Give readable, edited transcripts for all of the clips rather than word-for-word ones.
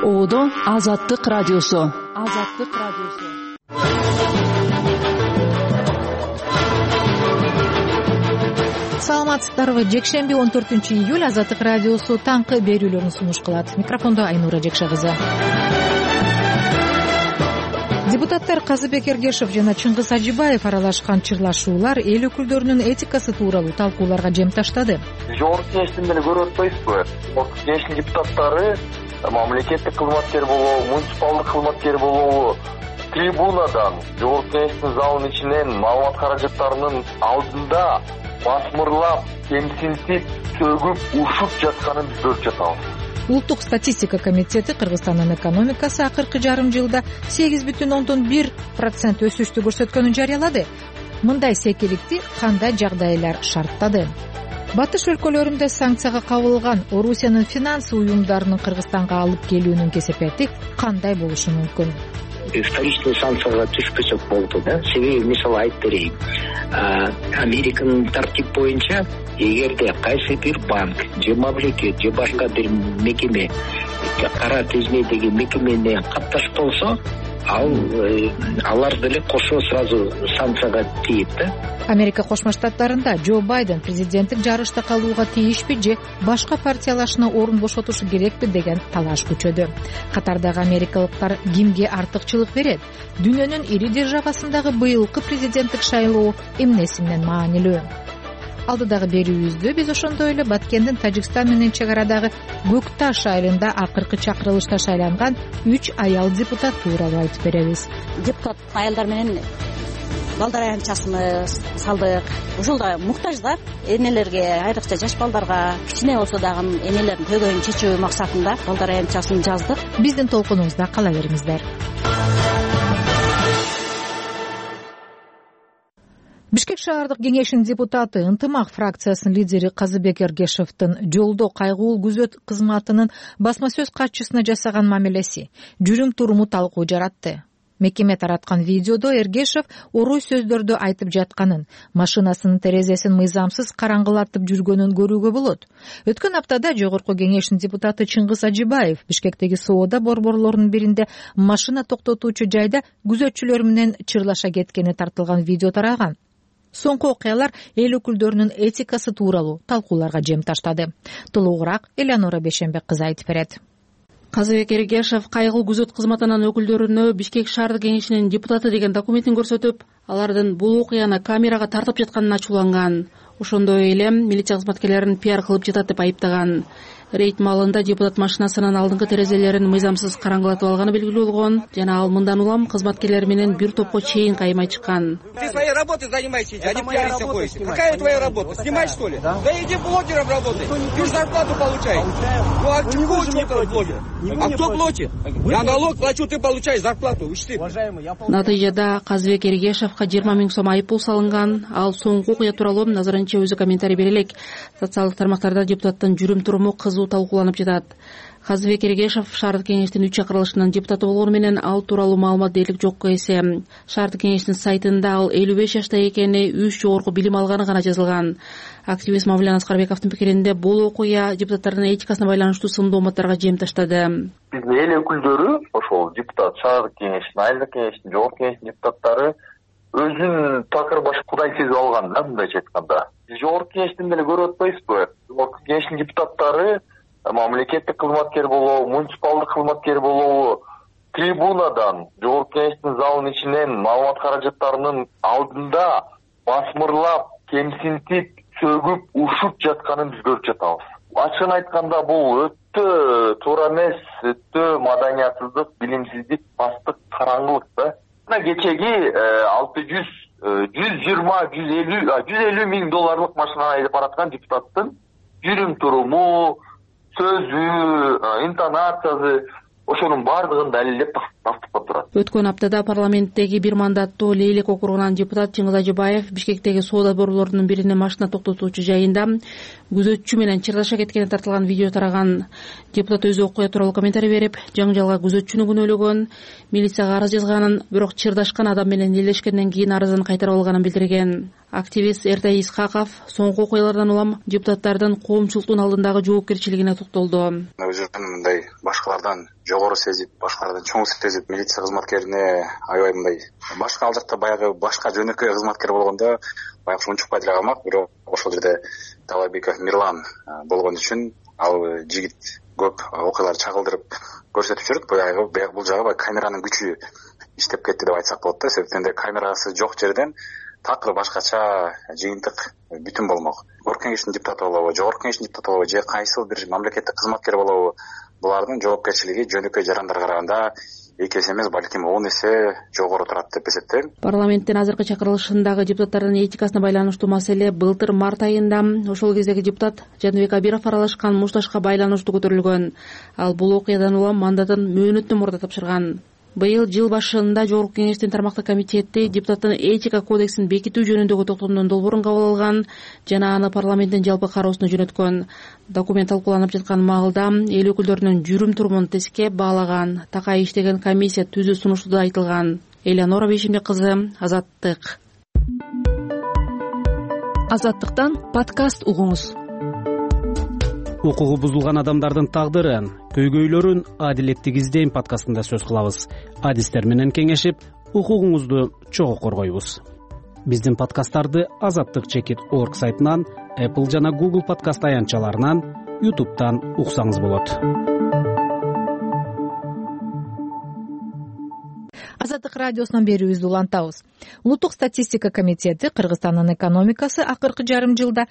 Оодо Азаттык радиосу. Саламатсыздарбы? Жекшемби 14-июль Азаттык радиосу таңкы берүүлөрүн сунуш кылат. Микрофондо Айнура Жекше кызы. Депутаттар Казыбек Эргешев жана Чыңгыз Ажибаев аралашкан чырлашуулар эл өкүлдөрүнүн этикасы тууралуу талкууларга жем таштады. Жогорку кеңештин деле көрүп атпайсызбы? Жогорку кеңештин депутаттары мамлекеттик кызматкер болобу, муниципалдык кызматкер болобу, трибунадан, жогорку кеңештин залынын ичинен маалымат каражаттарынын алдында басмырлап, кемсинтип, сөгүп, ушуп жатканын биз көрүп жатабыз. Улуттук статистика комитети Кыргызстандын экономикасы акыркы жарым жылда 8,1% өсүштү көрсөткөнүн жарыялады. Мындай секиликти кандай жагдайлар шарттады? Батыш өлкөлөрүндө санкцияга кабылган Орусиянын финансы уюмдарынын Кыргызстанга алып келүүнүн кесепети кандай болушу мүмкүн? Вторичный санкцияга түшпөсөк болду да. Себеби мисалы айтып берейин. Американын тартип боюнча эгерде кайсы бир банк же мамлекет же башка бир мекеме кара тизмедеги мекеме менен катташ болсо, алар деле кошо сразу санкцияга тийет да. Америка Кошмо Штаттарында Джо Байден президенттик жарышта калууга тийишпи же башка партиялашына орун бошотушу керекпи деген талаш күчөдү. Катардагы америкалыктар кимге артыкчылык берет? Дүйнөнүн ири державасындагы быйылкы президенттик шайлоо эмнеси менен маанилүү? Алдыдагы берүүбүздө биз ошондой эле Баткендин Тажикстан менен чек арадагы Көк Таш айылында акыркы чакырылышта шайланган 3 аял депутат тууралуу айтып беребиз. Депутат аялдар менен балдар аянтчасыбыз салдык. Ушул да муктаждар энелерге, айрыкча жаш балдарга кичине болсо дагы энелердин көйгөйүн чечүү максатында балдар аянтчасын жаздык. Биздин толкунубузда кала бериңиздер. Бишкек шаардык кеңешинин депутаты, Ынтымак фракциясынын лидери Казыбек Эргешевдин жолдо кайгылуу күзөт кызматынын басма сөз катчысына жасаган мамилеси жүрүм туруму талкуу жаратты. Мекеме тараткан видеодо Эргешев орой сөздөрдү айтып жатканын, машинасынын терезесин мыйзамсыз караңгылатып жүргөнүн көрүүгө болот. Өткөн аптада жогорку кеңештин депутаты Чыңгыз Ажибаев Бишкектеги соода борборлорунун биринде машина токтотуучу жайда күзөтчүлөр менен чырлаша кеткени тартылган видео тараган. Соңку окуялар эл өкүлдөрүнүн этикасы тууралуу талкууларга жем таштады. Толугураак Элеонора Бешенбек кызы айтып берет. Казыбек Эргешев кайгылуу күзөт кызматынын өкүлдөрүнө Бишкек шаардык кеңешинин депутаты деген документин көрсөтүп, алардын бул окуяны камерага тартып жатканын ачууланган. Ошондой эле милиция кызматкерлерин пиар кылып жатат деп айыптаган. Рейд маалында депутат машинасынын алдыңкы терезелерин мыйзамсыз караңгылатып алганы белгилүү болгон жана ал мындан улам кызматкерлер менен бир топко чейин каймай чыккан. Ты своей работой занимайся, а не пиариться ходишь. Какая твоя работа? Снимать, что ли? Да иди блогером работай. Ты же зарплату получаешь. Ну а чего учит блогер? А кто платит? Я налог плачу, ты получаешь зарплату. Учти. Натыйжада Казыбек Эргешевге 20 000 сом айыппул салынган. Ал соңку окуя тууралуу назарынча өзү комментарий бере элек. Социалдык тармактарда депутаттын жүрүм туруму кызуу талкууланып жатат. Казыбек Эргешев шаардык кеңештин 3 чакырылышынын депутаты болгону менен ал тууралуу маалымат дээрлик жок эсе. Шаардык кеңештин сайтында ал 55 жашта экени, 3 жогорку билим алганы гана жазылган. Активист Мавлен Аскарбековдун пикиринде бул окуя депутаттардын этикасына байланыштуу сындуу мааттарга жем таштады. Биздин эл өкүлдөрү, ошол депутат, шаардык кеңештин, айылдык кеңештин, жогорку кеңештин депутаттары өзүн такыр баш кудай сезип алган да, мындайча айтканда. Биз жогорку кеңештин деле көрүп атпайсызбы? Жогорку кеңештин депутаттары мамлекеттик кызматкер болобу, муниципалдык кызматкер болобу, трибунадан, жогорку кеңештин залынын ичинен маалымат каражаттарынын алдында басмырлап, кемсинтип, сөгүп, ушуп жатканын биз көрүп жатабыз. Ачыгын айтканда бул өтө туура эмес, өтө маданиятсыздык, билимсиздик, пасттык, караңгылык да. Мына кечеги 150 миң долларлык машинаны айдап бараткан депутаттын жүрүм туруму, сөзү, интонациясы ошонун бардыгын далилдеп тартып турат. Өткөн аптада парламенттеги бир мандаттуу Лейлек округунан депутат Чыңгыз Ажыбаев Бишкектеги соода борборунун биринин машина токтотуучу жайында күзөтчү менен чырдаша кеткени тартылган видео тараган. Депутат өзү окуя тууралуу комментарий берип, жаңжалга күзөтчүнү күнөөлөгөн, милицияга арыз жазганын, бирок чырдашкан адам менен элдешкенден кийин арызын кайтарып алганын билдирген. Активист Эртай Исхаков соңку окуялардан улам депутаттардын коомчулуктун алдындагы жоопкерчилигине токтолду. Өзүн мындай башкалардан жогору сезип, башкалардан чоң сезип, милиция кызматкерине аябай мындай башка ал жакта баягы башка жөнөкөй кызматкер болгондо баягы унчукпай деле калмак, бирок ошол жерде Талабеков Мирлан болгон үчүн ал жигит көп окуяларды чагылдырып көрсөтүп жүрөт. Баягы бул жагы камеранын күчү иштеп кетти деп айтсак болот да. Себептен де камерасы жок жерден такыр башкача жыйынтык бүтүн болмок. Орг кеңештин депутаты болобу, жогорку кеңештин депутаты болобу же кайсыл бир мамлекеттик кызматкер болобу, булардын жоопкерчилиги жөнөкөй жарандарга караганда 2 эсе эмес, балким 10 эсе жогору турат деп эсептейм. Парламенттин азыркы чакырылышындагы депутаттардын этикасына байланыштуу маселе былтыр март айында ошол кездеги депутат Жаныбек Абиров аралашкан мушташка байланыштуу көтөрүлгөн. Ал бул окуядан улам мандатын мөөнөттөн мурда тапшырган. Быйыл жыл башында Жогорку кеңештин тармактык комитети депутаттын этика кодексин бекитүү жөнүндөгү токтомдун долбоорун кабыл алган жана аны парламенттин жалпы кароосуна жөнөткөн. Документ талкууланып жаткан маалда эл өкүлдөрүнүн жүрүм турумун тескеп баалаган, такай иштеген комиссия түзүү сунуштууда айтылган. Элеонора Бейшимбек кызы, Азаттык. Азаттыктан подкаст угуңуз. Укугу бузулган адамдардын тагдырын, көйгөйлөрүн адилеттик издейм подкастында сөз кылабыз. Адистер менен кеңешип, укугуңузду чогуу коргойбуз. Биздин подкасттарды azattik.org сайтынан, Apple жана Google подкаст аянтчаларынан, YouTube'дан уксаңыз болот. Азаттык радиосунан берүүбүздү улантабыз. Улуттук статистика комитети Кыргызстандын экономикасы акыркы жарым жылда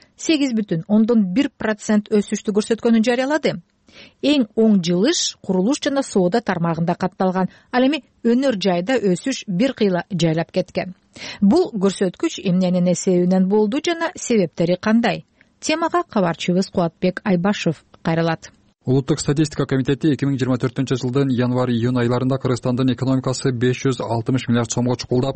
8,1% өсүштү көрсөткөнүн жарыялады. Эң оң жылыш курулуш жана соода тармагында катталган. Ал эми өнөр жайда өсүш бир кыйла жайлап кеткен. Бул көрсөткүч эмненин эсебинен болду жана себептери кандай? Темага кабарчыбыз Кубатбек Айбашев кайрылат. Улуттук статистика комитети 2024-жылдын январь-июнь айларында Кыргызстандын экономикасы 560 миллиард сомго чукулдап,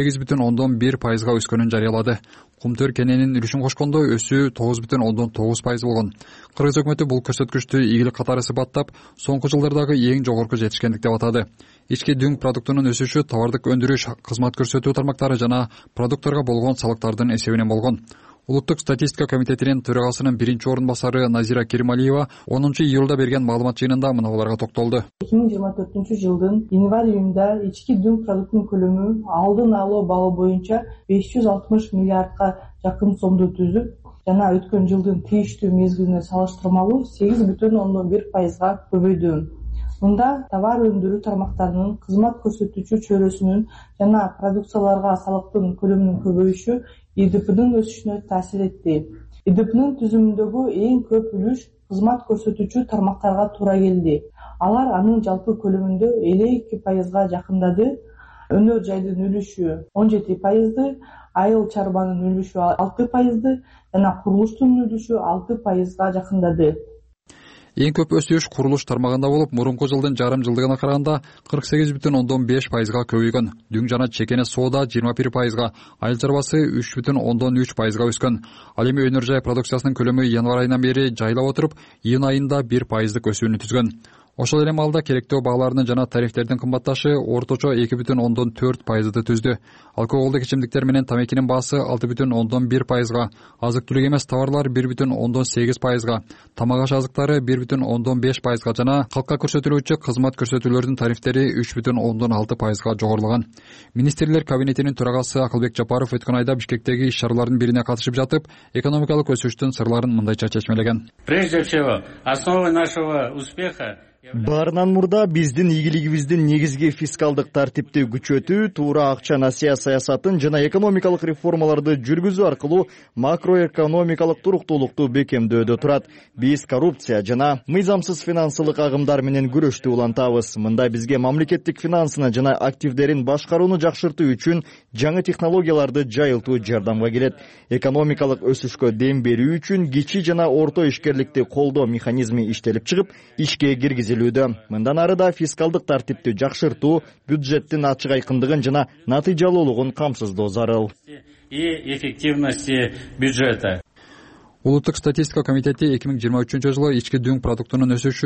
8,1% өскөнүн жарыялады. Кумтөр кененин үлүшүн кошкондо өсүү 9,9% болгон. Кыргыз өкмөтү бул көрсөткүчтү ийгилик катары сыпаттап, соңку жылдардагы эң жогорку жетишкендик деп атады. Ички дүң продуктунун өсүшү товардык өндүрүш, кызмат көрсөтүү тармактары жана продукторго болгон салыктардын эсебинен болгон. Улуттук статистика комитетинин төрагасынын биринчи орун басары Назира Керималиева 10-июлда берген маалымат жыйынында мыналарга токтолду. 2024-жылдын январь-июнда ички дүң продукттун көлөмү алдын алуу балы боюнча 560 миллиардка жакын сомду түзүп, жана өткөн жылдын тийиштүү мезгилине салыштырмалуу 8,1%га көбөйдү. Мында товар өндүрүү тармактарынын кызмат көрсөтүүчү чөйрөсүнүн жана продукцияларга салыктын көлөмүнүн көбөйүшү ИДПнын өсүшүнө таасир этти. ИДПнын түзүмүндөгү эң көп үлүш кызмат көрсөтүүчү тармактарга туура келди. Алар анын жалпы көлөмүндө 52%га жакындады. Өнөр жайдын үлүшү 17%, айыл чарбанын үлүшү 6% жана курулуштун үлүшү 6%га жакындады. Эң көп өсүш курулуш тармагында болуп, мурунку жылдын жарым жылдыгына караганда 48,5%га көбөйгөн. Дүң жана чекене соода 21%га, айыл чарбасы 3,3%га өскөн. Ал эми өнөр жай продукциясынын көлөмү январь айынан бери жайлап отуруп, июнь айында 1% өсүүнү түзгөн. Ошол эле маалда керектөө бааларынын жана тарифтердин кымбатташы орточо 2,4%ды түздү. Алкоголдук ичимдиктер менен тамекинин баасы 6,1%га, азык-түлүк эмес товарлар 1,8%га, тамак аш азыктары 1,5%га жана калкка көрсөтүлүүчү кызмат көрсөтүүлөрдүн тарифтери 3,6%га жогорулаган. Министрлер кабинетинин төрагасы Акылбек Жапаров өткөн айда Бишкектеги иш-чаралардын бирине катышып жатып, экономикалык өсүштүн сырларын мындайча чечмелеген. Прежде всего, основой нашего успеха баарынан мурда биздин ийгилигибиздин негизги фискалдык тартипти күчөтүү, туура акча насыя саясатын жана экономикалык реформаларды жүргүзүү аркылуу макроэкономикалык туруктуулукту бекемдөөдө турат. Биз коррупция жана мыйзамсыз финансылык агымдар менен күрөштү улантабыз. Мында бизге мамлекеттик финансыны жана активдерин башкарууну жакшыртуу үчүн жаңы технологияларды жайылтуу жардамга келет. Экономикалык өсүшкө дем берүү үчүн кичи жана орто ишкерликти колдоо механизми иштелип чыгып, ишке киргизилет. жеткизилүүдө. Мындан ары да фискалдык тартипти жакшыртуу, бюджеттин ачык айкындыгын жана натыйжалуулугун камсыздоо зарыл. И эффективности бюджета. Улуттук статистика комитети 2023 жылы ички дүң продуктунун өсүшү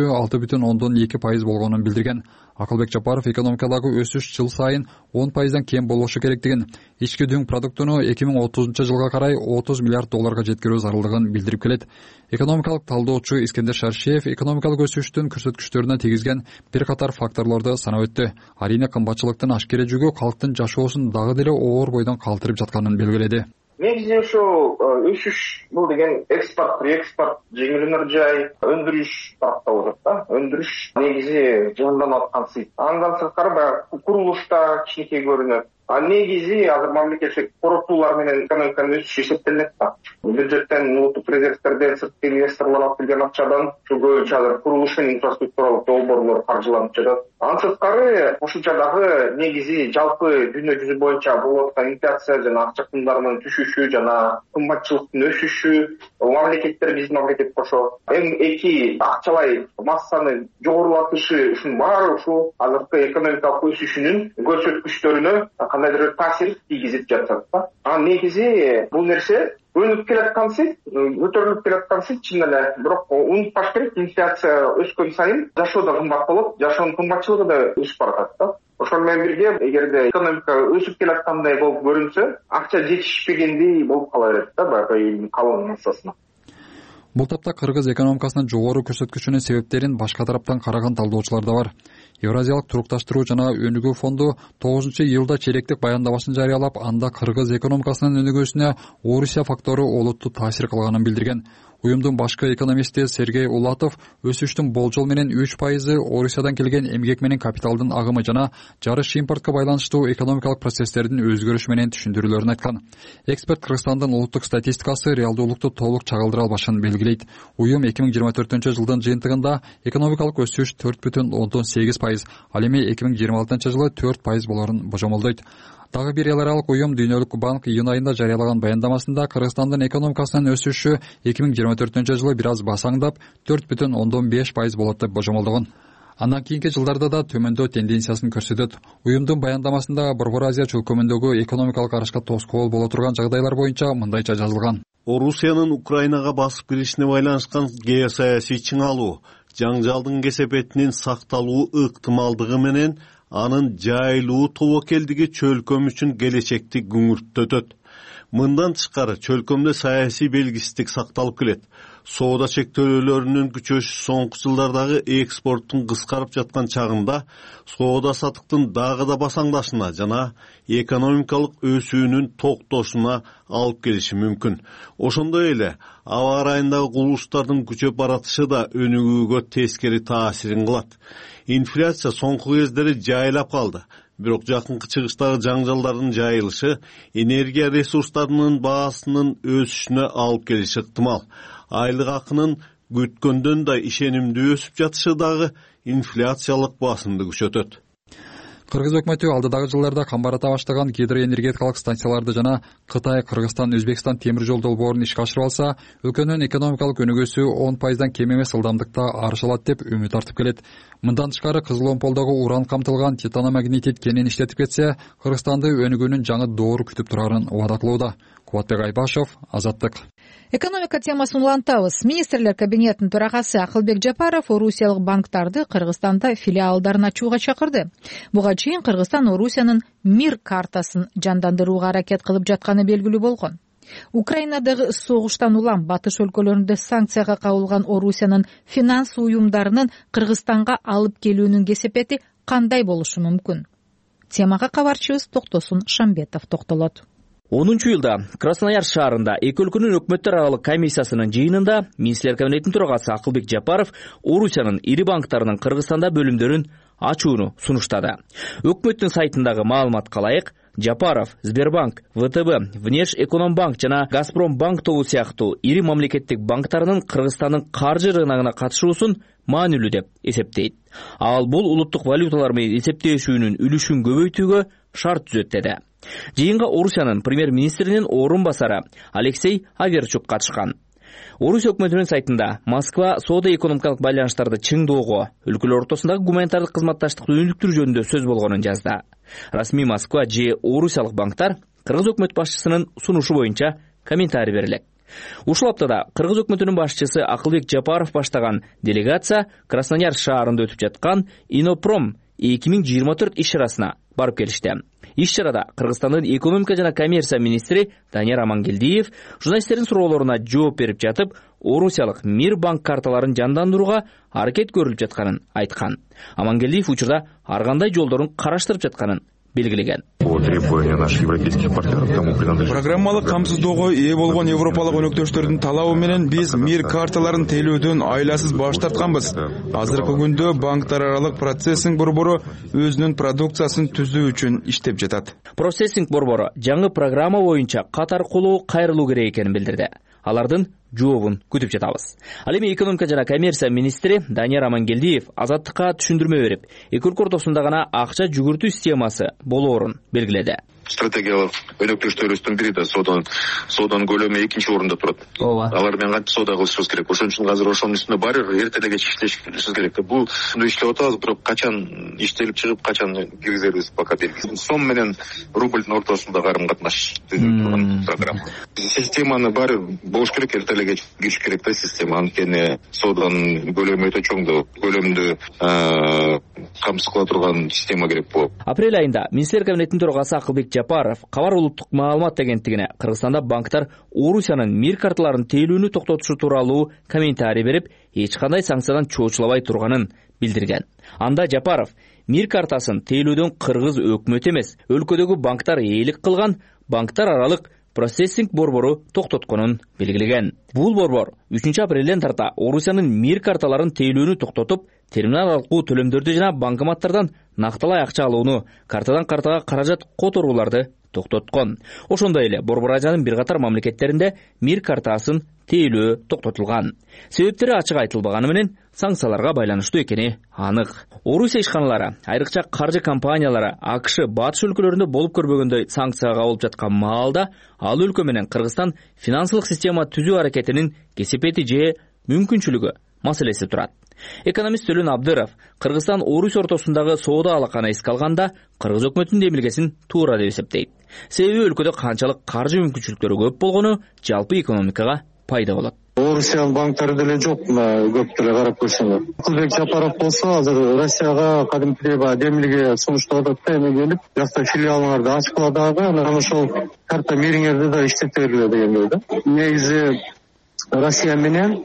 6,2% болгонун билдирген. Акылбек Жапаров экономикадагы өсүш жыл сайын 10%дан кем болушу керектигин, ички дүң продуктуну 2030 жылга карай 30 миллиард долларга жеткирүү зарылдыгын билдирип келет. Экономикалык талдоочу Искендер Шаршиев экономикалык өсүштүн көрсөткүчтөрүнө тийгизген бир катар факторлорду санап өттү. Арийне кымбатчылыктын ашкере жүгү калктын жашоосун дагы деле оор бойдон калтырып жатканын белгиледи. Негизи ушул өсүш бул деген экспорт, реэкспорт жеңилөнөр жай, өндүрүш тарапта болот да. Өндүрүш негизи жыгынданып аткан. Андан сырткары баягы курулушта кичинекей көрүнөт. Негизи азыр мамлекеттик коротуулар менен экономиканын өсүшү эсептелинет да. Бюджеттен, улуттук резервтерден, сырткы инвесторлор алып келген акчадан көбүнчө азыр курулуш менен инфраструктуралык долбоорлор каржыланып жатат. Андан сырткары кошумча дагы негизи жалпы дүйнө жүзү боюнча болуп аткан инфляция жана акча кымдарынын түшүшү жана кымбатчылыктын өсүшү, мамлекеттер биздин мамлекет кошо эки акчалай массаны жогорулатышы, ушунун баары ушул азыркы экономикалык өсүшүнүн көрсөткүчтөрүнө кандайдыр таасир тийгизип жатат да. Негизи бул нерсе өнүп келаткансы, көтөрүлүп келаткансы чын эле, бирок унутпаш керек, инфляция өскөн сайын жашоо да кымбат болот, жашоонун кымбатчылыгы да өсүп баратат да. Ошол менен бирге эгерде экономика өсүп келаткандай болуп көрүнсө, акча жетишпегендей болуп кала берет да, баягы элдин калың массасына. Бул тапта кыргыз экономикасынын жогору көрсөткүчүнүн себептерин башка тараптан караган талдоочулар да бар. Евразиялык турукташтыруу жана өнүгүү фонду 9-июлда черектик баяндамасын жарыялап, анда кыргыз экономикасынын өнүгүүсүнө Орусия фактору олуттуу таасир кылганын билдирген. Уюмдун башкы экономисти Сергей Улатов өсүштүн болжол менен 3% Орусиядан келген эмгек менен капиталдын агымы жана жарыш импортко байланыштуу экономикалык процесстердин өзгөрүшү менен түшүндүрүүлөрүн айткан. Эксперт Кыргызстандын улуттук статистикасы реалдуулукту толук чагылдыра албашын белгилейт. Уюм 2024 жылдын жыйынтыгында экономикалык өсүш 4,8%, ал эми 2026 жылы 4% болорун божомолдойт. Дагы бир эл аралык уюм Дүйнөлүк банк июнь айында жарыялаган баяндамасында Кыргызстандын экономикасынын өсүшү 2024 жылы бир аз басаңдап 4,5% болот деп божомолдогон. Андан кийинки жылдарда да төмөндөө тенденциясын көрсөтөт. Уюмдун баяндамасында Борбор Азия чөлкөмүндөгү экономикалык арышка тоскоол боло турган жагдайлар боюнча мындайча жазылган. Орусиянын Украинага басып киришине байланышкан геосаясий чыңалуу, жаңжалдын кесепетинин сакталуу ыктымалдыгы менен анын жайылуу тобокелдиги чөлкөм үчүн келечекти күңүртөтөт. Мындан тышкары чөлкөмдө саясий белгисиздик сакталып келет. Соода чектөөлөрүнүн күчөшү соңку жылдардагы экспорттун кыскарып жаткан чагында соода сатыктын дагы да басаңдашына жана экономикалык өсүүнүн токтошуна алып келиши мүмкүн. Ошондой эле аба ырайындагы кубулуштардын күчөп баратышы да өнүгүүгө тескери таасирин кылат. Инфляция соңку кездери жайлап калды. Бирок жакынкы чыгыштагы жаңжалдардын жайылышы энергия ресурстарынын баасынын өсүшүнө алып келиши ыктымал. Айлык акынын күткөндөн да ишенимдүү өсүп жатышы дагы инфляциялык басымды күчөтөт. Кыргыз өкмөтү алдыдагы жылдарда камбарата баштаган гидроэнергетикалык станцияларды жана Кытай, Кыргызстан, Өзбекстан темир жол долбоорун ишке ашырып алса, өлкөнүн экономикалык өнүгүүсү 10%дан кем эмес ылдамдыкта арыш алат деп үмүт артып келет. Мындан тышкары Кызыл Омполдогу уран камтылган титаномагнетит кенин иштетип кетсе, Кыргызстанды өнүгүүнүн жаңы доору күтүп турарын убада кылууда. Кубатбек Айбашев, Азаттык. Экономика темасын улантабыз. Министрлер кабинетинин төрагасы Акылбек Жапаров Орусиялык банктарды Кыргызстанда филиалдарын ачууга чакырды. Буга чейин Кыргызстан Орусиянын мир картасын жандандырууга аракет кылып жатканы белгилүү болгон. Украинадагы согуштан улам батыш өлкөлөрүндө санкцияга кабылган Орусиянын финанс уюмдарынын Кыргызстанга алып келүүнүн кесепети кандай болушу мүмкүн? Темага кабарчыбыз Токтосун Шамбетов токтолот. 10-июлда Красноярск шаарында эки өлкөнүн өкмөттөр аралык комиссиясынын жыйынында министрлер кабинетинин төрагасы Акылбек Жапаров Орусиянын ири банктарынын Кыргызстанда бөлүмдөрүн ачууну сунуштады. Өкмөттүн сайтындагы маалыматка ылайык, Жапаров Сбербанк, ВТБ, Внешэкономбанк жана Газпромбанк тобу сыяктуу ири мамлекеттик банктарынын Кыргызстандын каржы рыногуна катышуусун маанилүү деп эсептейт. Ал бул улуттук валюталар менен эсептешүүнүн үлүшүн көбөйтүүгө шарт түзөт деди. Жыйынга Орусиянын премьер-министринин орун басары Алексей Аверчук катышкан. Орус өкмөтүнүн сайтында Москва соода экономикалык байланыштарды чыңдоого, өлкөлөр ортосундагы гуманитардык кызматташтыкты өнүктүрүү жөнүндө сөз болгонун жазды. Расмий Москва же орусиялык банктар кыргыз өкмөт башчысынын сунушу боюнча комментарий берилет. Ушул аптада кыргыз өкмөтүнүн башчысы Акылбек Жапаров баштаган делегация Краснояр шаарында өтүп жаткан Инопром 2024 иш-чарасына барып келишти. Иш-чарада Кыргызстандын экономика жана коммерция министри Данияр Амангелдиев журналисттердин суроолоруна жооп берип жатып, орусиялык Мир банк карталарын жандандырууга аракет көрүлүп жатканын айткан. Амангелдиев учурда ар кандай жолдорун караштырып жатканын белгилеген. Программалык камсыздоого ээ болгон европалык өнөктөштөрдүн талабы менен биз Мир карталарын тейлөөдөн айласыз баш тартканбыз. Азыркы күндө банктар аралык процессинг борбору өзүнүн продукциясын түзүү үчүн иштеп жатат. Процессинг борбору жаңы программа боюнча кат аркылуу кайрылуу керек экенин билдирди. Алардын жообун күтүп жатабыз. Ал эми экономика жана коммерция министри Данияр Амангелдиев Азаттыкка түшүндүрмө берип, эки өлкө ортосунда гана акча жүгүртүү системасы болоорун белгиледи. Стратегиялык өнөктөштөрүбүздүн бири да сооданын көлөмү экинчи орунда турат. Алар менен кантип соода кылышыбыз керек. Ошон үчүн азыр ошонун үстүндө баары эрте эле кеч иштешибиз керек. Бул иштеп атабыз, бирок качан иштелип чыгып, качан киргизербиз пока белгисиз. Сом менен рубльдин ортосунда карым катнаш турган программа. Системаны баары болуш керек, эрте эле кеч кириш керек да система. Анткени сооданын көлөмү өтө чоң да, көлөмдү камсыз кыла турган система керек болот. Апрель айында Министрлер кабинетинин төрагасы Акылбек Жапаров Кабар улуттук маалымат агенттигине Кыргызстанда банктар Орусиянын Мир карталарын тейлүүнү токтотушу тууралуу комментарий берип, эч кандай санкциядан чоочулабай турганын билдирген. Анда Жапаров Мир картасын тейлөөдөн кыргыз өкмөтү эмес, өлкөдөгү банктар ээлик кылган банктар аралык процессинг борбору токтотконун белгилеген. Бул борбор 3 апрелден тарта Орусиянын Мир карталарын тейлүүнү токтотуп, терминал аркылуу төлөмдөрдү жана банкоматтардан накталай акча алууну, картадан картага каражат которууларды токтоткон. Ошондой эле Борбор Азиянын бир катар мамлекеттеринде Мир картасын тейлөө токтотулган. Себептери ачык айтылбаганы менен санкцияларга байланыштуу экени анык. Орусия ишканалары, айрыкча каржы компаниялары АКШ батыш өлкөлөрүндө болуп көрбөгөндөй санкцияга кабылып жаткан маалда ал өлкө менен Кыргызстан финансылык система түзүү аракетинин кесепети же мүмкүнчүлүгү маселеси турат. Экономист Төлөн Абдыров Кыргызстан Орус ортосундагы соода алаканы эске алганда кыргыз өкмөтүнүн демилгесин туура деп эсептейт. Себеби өлкөдө канчалык каржы мүмкүнчүлүктөрү көп болгону жалпы экономикага пайда болот. Орусиянын банктары деле жок, көп деле карап көрсөңөр. Акылбек Жапаров болсо азыр Россияга кадимкидей демилге сунуштап атат да, эми келип, жакта филиалыңарды ачкыла дагы, анан ошол карта мириңерди да иштете бергиле дегендей да. Негизи Россия менен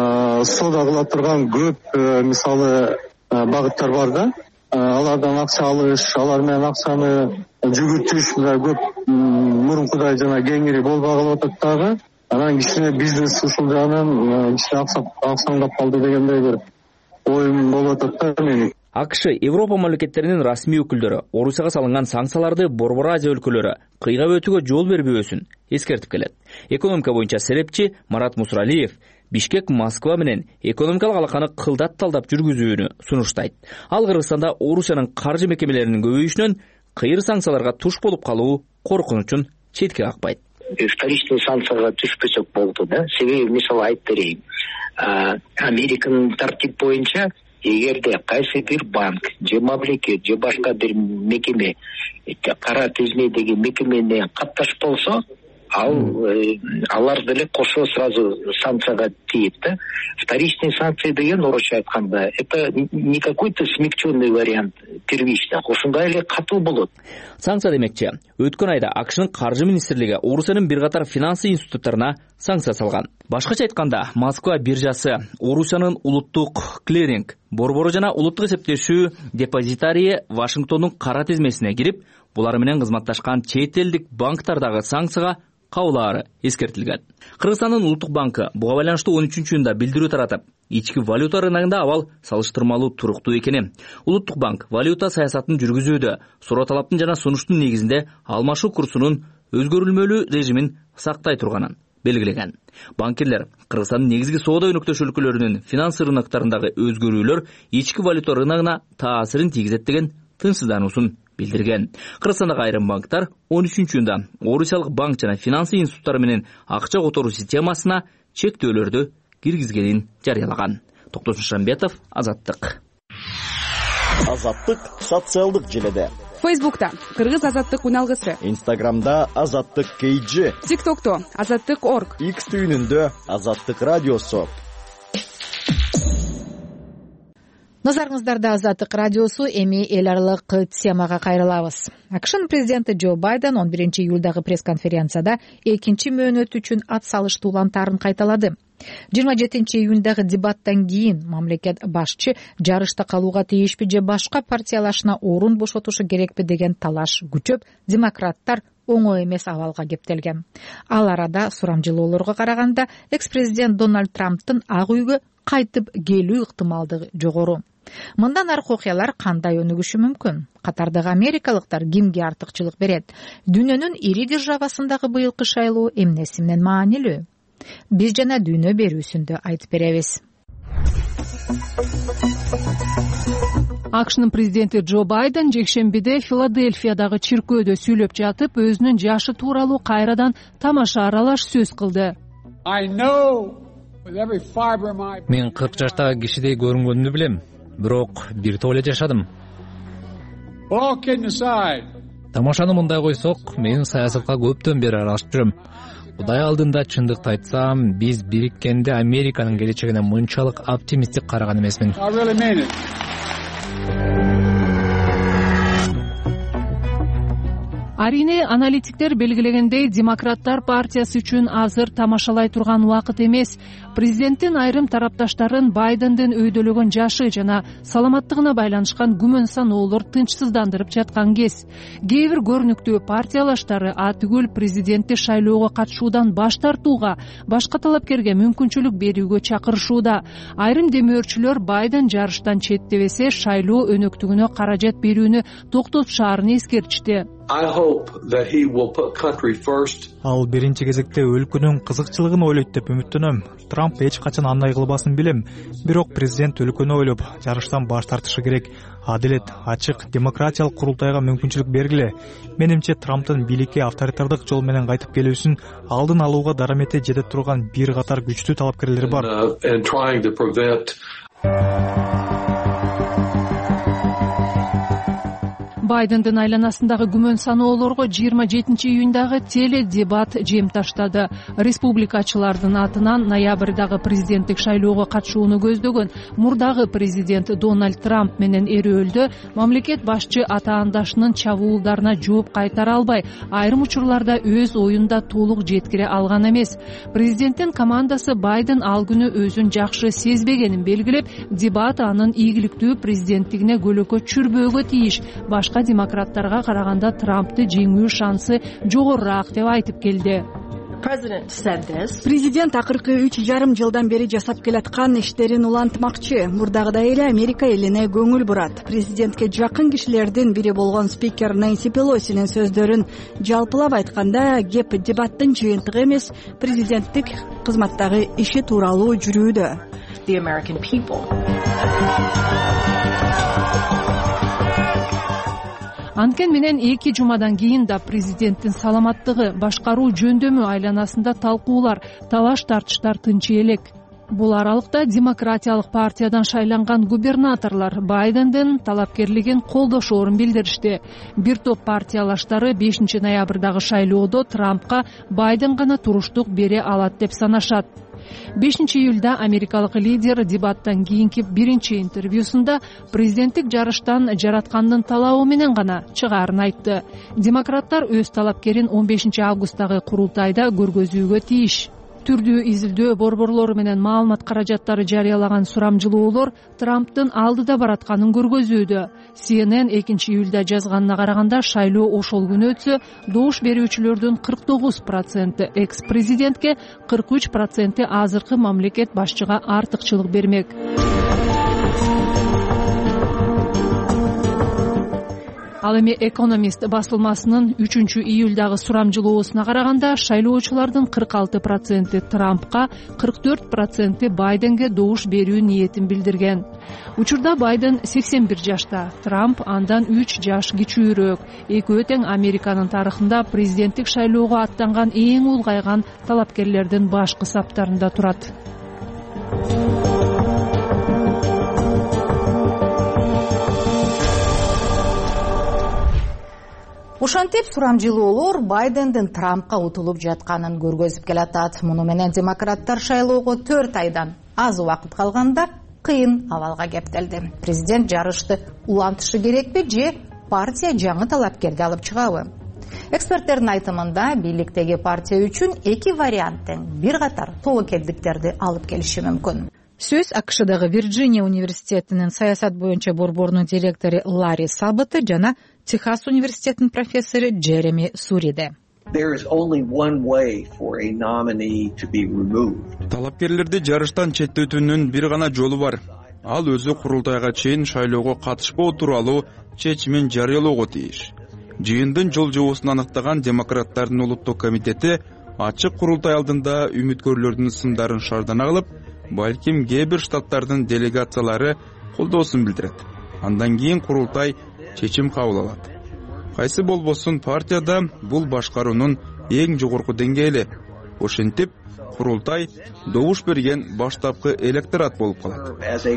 соода кыла турган көп мисалы багыттар бар да. Алардан акча алыш, алар менен акчаны жүгүртүш көп мурункудай жана кеңири болбой калып атат дагы. Анан кичине бизнес ушул жагынан кичине аксаңдап калды дегендей бир оюм болуп атат да менин. АКШ Европа мамлекеттеринин расмий өкүлдөрү Орусияга салынган санкцияларды Борбор Азия өлкөлөрү кыйгап өтүүгө жол бербөөсүн эскертип келет. Экономика боюнча серепчи Марат Мусралиев Бишкек Москва менен экономикалык алаканы кылдат талдап жүргүзүүнү сунуштайт. Ал Кыргызстанда Орусиянын каржы мекемелеринин көбөйүшүнөн кыйыр санкцияларга туш болуп калуу коркунучун четке какпайт. Вторичный санкцияга түшпөсөк болду да. Себеби мисалы айтып берейин. Американын тартип боюнча эгерде кайсы бир банк же мамлекет же башка бир мекеме кара тизмедеги мекемене катташ болсо, алар деле кошо сразу санкцияга тийет да. Вторичный санкция деген орусча айтканда это не какой-то смягченный вариант первичных, ошондой эле катуу болот. Санкция демекчи, өткөн айда АКШнын каржы министрлиги Орусиянын бир катар финансы институттарына санкция салган. Башкача айтканда, Москва биржасы, Орусиянын улуттук клиринг борбору жана улуттук эсептешүү депозитарийи Вашингтондун кара тизмесине кирип, булар менен кызматташкан чет элдик банктардагы санкцияга кабылаары эскертилген. Кыргызстандын улуттук банкы буга байланыштуу 13-июнда билдирүү таратып, ички валюта рыногунда абал салыштырмалуу туруктуу экени. Улуттук банк валюта саясатын жүргүзүүдө суроо талаптын жана сунуштун негизинде алмашуу курсунун өзгөрүлмөлүү режимин сактай турганын белгилеген. Банкирлер Кыргызстандын негизги соода өнөктөш өлкөлөрүнүн финансы рыноктарындагы өзгөрүүлөр ички валюта рыногуна таасирин тийгизет деген тынчсыздануусун билдирген. Кыргызстандагы айрым банктар 13-июнда Орусиялык банк жана финансы институттары менен акча которуу системасына чектөөлөрдү киргизгенин жарыялаган. Токтосун Шамбетов, Азаттык. Азаттык социалдык желеде. Фейсбукта Кыргыз Азаттык уналгысы. Инстаграмда Азаттык KG. ТикТокто Азаттык.org. X түйүнүндө Азаттык радиосу. Назарыңыздарда Азаттык радиосу. Эми эл аралык темага кайрылабыз. АКШнын президенти Джо Байден 11 июлдагы пресс-конференцияда экинчи мөөнөт үчүн ат салыштуу улантаарын кайталады. 27 июндагы дебаттан кийин мамлекет башчы жарышта калууга тийишпи же башка партиялашына орун бошотушу керекпи деген талаш күчөп, демократтар оңой эмес абалга кептелген. Ал арада сурамжылоолорго караганда экс-президент Дональд Трамптын Ак үйгө кайтып келүү ыктымалдыгы жогору. Мындан аркы окуялар кандай өнүгүшү мүмкүн? Катардагы америкалыктар кимге артыкчылык берет? Дүйнөнүн ири державасындагы быйылкы шайлоо эмнеси менен маанилүү? Биз жана дүйнө берүүсүндө айтып беребиз. АКШнын президенти Джо Байден жекшембиде Филадельфиядагы чиркөөдө сүйлөп жатып, өзүнүн жашы тууралуу кайрадан тамаша аралаш сөз кылды. Мен 40 жаштагы кишидей көрүнгөнүмдү билем, бирок бир топ эле жашадым. Тамашаны мындай койсок, мен саясатка көптөн бери аралашып жүрөм. Кудай алдында чындыкты айтсам, биз бириккенде Американын келечегине мынчалык оптимисттик караган эмесмин. Арине, аналитиктер белгилегендей, демократтар партиясы үчүн азыр тамашалай турган убакыт эмес. Президенттин айрым тарапташтарын Байдендин өйдөлөгөн жашы жана саламаттыгына байланышкан күмөн саноолор тынчсыздандырып жаткан кез. Кээ бир көрүнүктүү партиялаштары атүгүл президентти шайлоого катышуудан баш тартууга, башка талапкерге мүмкүнчүлүк берүүгө чакырышууда. Айрым демөөрчүлөр Байден жарыштан четтебесе, шайлоо өнөктүгүнө каражат берүүнү токтотушаарын эскертишти. Ал биринчи кезекте өлкөнүн кызыкчылыгын ойлойт деп үмүттөнөм. Трамп эч качан андай кылбасын билем. Бирок президент өлкөнү ойлоп, жарыштан баш тартышы керек. Адилет, ачык, демократиялык курултайга мүмкүнчүлүк бергиле. Менимче, Трамптын бийликке авторитардык жол менен кайтып келүүсүн алдын алууга дарамети жете турган бир катар күчтүү талапкерлер бар. Байдендин айланасындагы күмөн саноолорго 27 июндагы теледебат жем таштады. Республикачылардын атынан ноябрдагы президенттик шайлоого катышууну көздөгөн мурдагы президент Дональд Трамп менен эрөөлдө мамлекет башчы атаандашынын чабуулдарына жооп кайтара албай, айрым учурларда өз оюн да толук жеткире алган эмес. Президенттин командасы Байден ал күнү өзүн жакшы сезбегенин белгилеп, дебат анын ийгиликтүү президенттигине көлөкө чүрбөөгө тийиш. Башка демократтарга караганда Трампты жеңүү шансы жогорураак деп айтып келди. Президент акыркы 3,5 жылдан бери жасап келаткан иштерин улантмакчы. Мурдагыдай эле Америка элине көңүл бурат. Президентке жакын кишилердин бири болгон спикер Нэнси Пелосинин сөздөрүн жалпылап айтканда, кеп дебаттын жыйынтыгы эмес, президенттик кызматтагы иши тууралуу жүрүүдө. Анткени менен 2 жумадан кийин да президенттин саламаттыгы, башкаруу жөндөмү айланасында талкуулар, талаш тартыштар тынчы элек. Бул аралыкта демократиялык партиядан шайланган губернаторлор Байдендин талапкерлигин колдошоорун билдиришти. Бир топ партиялаштары 5 ноябрдагы шайлоодо Трампка Байден гана туруштук бере алат деп санашат. 5 июлда америкалык лидер дебаттан кийинки биринчи интервьюсунда президенттик жарыштан жараткандын талабы менен гана чыгаарын айтты. Демократтар өз талапкерин 15 августтагы курултайда көргөзүүгө тийиш. Түрдүү изилдөө борборлору менен маалымат каражаттары жарыялаган сурамжылоолор Трамптын алдыда баратканын көргөзүүдө. CNN 2 июлда жазганына караганда, шайлоо ошол күнү өтсө, добуш берүүчүлөрдүн 49% экс-президентке, 43% азыркы мамлекет башчыга артыкчылык бермек. Ал эми Экономист басылмасынын 3-июлдагы сурамжылоосуна караганда шайлоочулардын 46% Трампка, 44% Байденге добуш берүү ниетин билдирген. Учурда Байден 81 жашта, Трамп андан 3 жаш кичүүрөөк. Экөө тең Американын тарыхында президенттик шайлоого аттанган эң улгайган талапкерлердин башкы саптарында турат. Ошентип сурамжылоолор Байдендин Трампка утулуп жатканын көргөзүп келатат. Муну менен демократтар шайлоого 4 айдан аз убакыт калганда кыйын абалга кептелди. Президент жарышты улантышы керекпи же партия жаңы талапкерди алып чыгабы? Эксперттердин айтымында бийликтеги партия үчүн эки вариант тең бир катар тобокелдиктерди алып келиши мүмкүн. Сөз АКШдагы Вирджиния университетинин саясат боюнча борборунун директору Ларри Саббаты жана Техас университетинин профессору Джереми Суриде. Талапкерлерди жарыштан четтетүүнүн бир гана жолу бар. Ал өзү курултайга чейин шайлоого катышпоо тууралуу чечимин жарыялоого тийиш. Жыйындын жол жобосун аныктаган демократтардын улуттук комитети ачык курултай алдында үмүткөрлөрдүн сымдарын шардана кылып, балким кээ бир штаттардын делегациялары колдоосун билдирет. Андан кийин курултай чечим кабыл алат. Кайсы болбосун партияда бул башкаруунун эң жогорку деңгээли. Ошентип, курултай добуш берген баштапкы электорат болуп калат.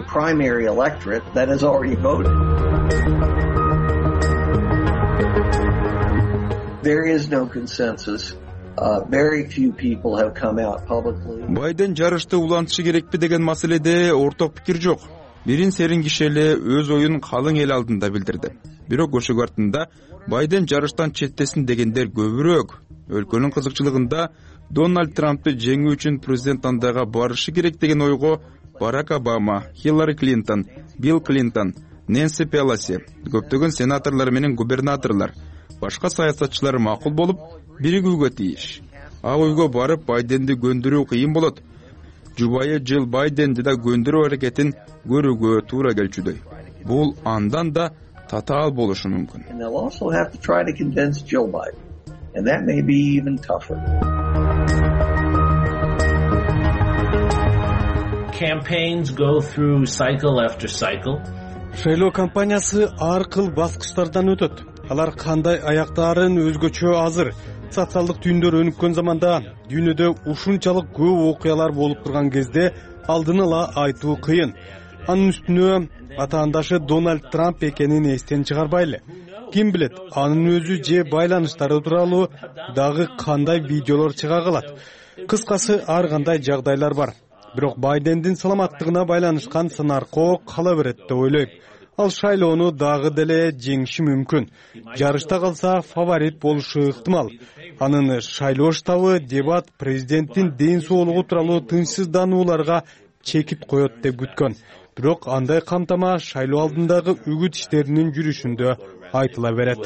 Байден жарышты улантышы керекпи деген маселеде орток пикир жок. Бирин серин киши эле өз оюн калың эл алдында билдирди. Бирок ошол артында Байден жарыштан четтесин дегендер көбүрөөк. Өлкөнүн кызыкчылыгында Дональд Трампты жеңүү үчүн президент андайга барышы керек деген ойго Барак Обама, Хиллари Клинтон, Билл Клинтон, Нэнси Пелоси, көптөгөн сенаторлор менен губернаторлор, башка саясатчылар макул болуп биригүүгө тийиш. Ал ойго барып Байденди көндүрүү кыйын болот. Жубайы Джилл Байденди да көндүрүү аракетин көрүүгө туура келчүдөй. Бул андан да татаал болушу мүмкүн. Шайлоо кампаниясы ар кыл баскычтардан өтөт. Алар кандай аяктаарын өзгөчө азыр. Социалдык түйүндөр өнүккөн заманда дүйнөдө ушунчалык көп окуялар болуп турган кезде алдын ала айтуу кыйын. Анын үстүнө атаандашы Дональд Трамп экенин эстен чыгарбайлы. Ким билет, анын өзү же байланыштары тууралуу дагы кандай видеолор чыга калат. Кыскасы ар кандай жагдайлар бар. Бирок Байдендин саламаттыгына байланышкан сынаркоо кала берет деп ойлойм. Ал шайлоону дагы деле жеңиши мүмкүн. Жарышта калса фаворит болушу ыктымал. Анын шайлоо штабы дебат президенттин ден соолугу тууралуу тынчсызданууларга чекит коет деп күткөн. Бирок андай камтама шайлоо алдындагы үгүт иштеринин жүрүшүндө айтыла берет.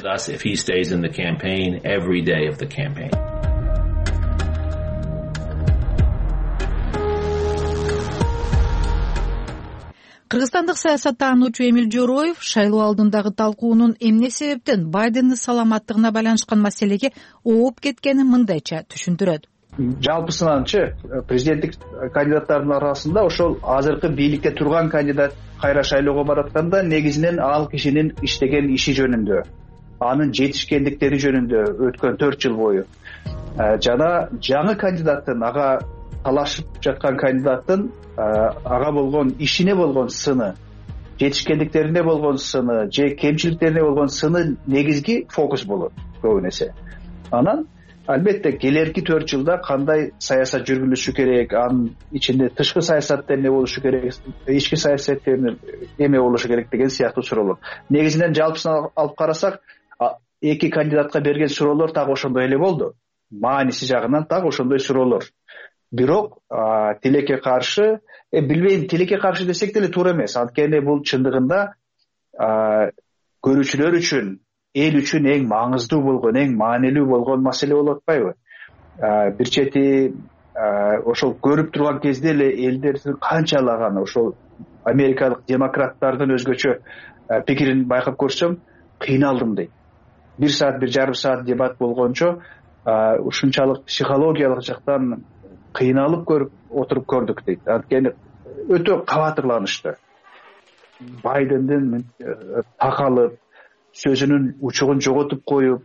Кыргызстандык саясаттануучу Эмил Жороев шайлоо алдындагы талкуунун эмне себептен Байдендин саламаттыгына байланышкан маселеге ооп кеткенин мындайча түшүндүрөт. Жалпысынанчы президенттик кандидаттардын арасында ошол азыркы бийликте турган кандидат кайра шайлоого баратканда негизинен ал кишинин иштеген иши жөнүндө, анын жетишкендиктери жөнүндө өткөн 4 жыл бою жана жаңы кандидаттын ага талашып жаткан кандидаттын ага болгон ишине болгон сыны, жетишкендиктерине болгон сыны же кемчиликтерине болгон сыны негизги фокус болот көбүнесе. Анан албетте келерки 4 жылда кандай саясат жүргүзүлүшү керек, анын ичинде тышкы саясатта эмне болушу керек, ички саясатта эмне болушу керек деген сыяктуу суроолор. Негизинен жалпысын алып карасак, эки кандидатка берген суроолор так ошондой эле болду. Мааниси жагынан так ошондой суроолор. Бирок тилекке каршы, билбейм, тилекке каршы десек деле туура эмес. Анткени бул чындыгында көрүүчүлөр үчүн, эл үчүн эң маңыздуу болгон, эң маанилүү болгон маселе болуп атпайбы? Бир чети ошол көрүп турган кезде эле элдердин канчалаган ошол америкалык демократтардын өзгөчө пикирин байкап көрсөм, кыйналдым дейт. 1 саат 1,5 саат дебат болгончо ушунчалык психологиялык жактан кыйналып отуруп көрдүк дейт. Анткени өтө кабатырланышты. Байдендин такалып, сөзүнүн учугун жоготуп коюп,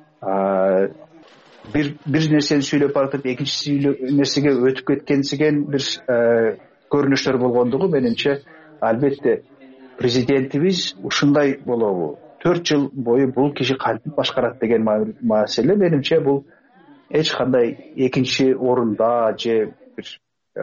бир нерсени сүйлөп баратып экинчи нерсеге өтүп кеткенсиген бир көрүнүштөр болгондугу менимче албетте президентибиз ушундай болобу, 4 жыл бою бул киши кантип башкарат деген маселе менимче бул эч кандай экинчи орунда же бир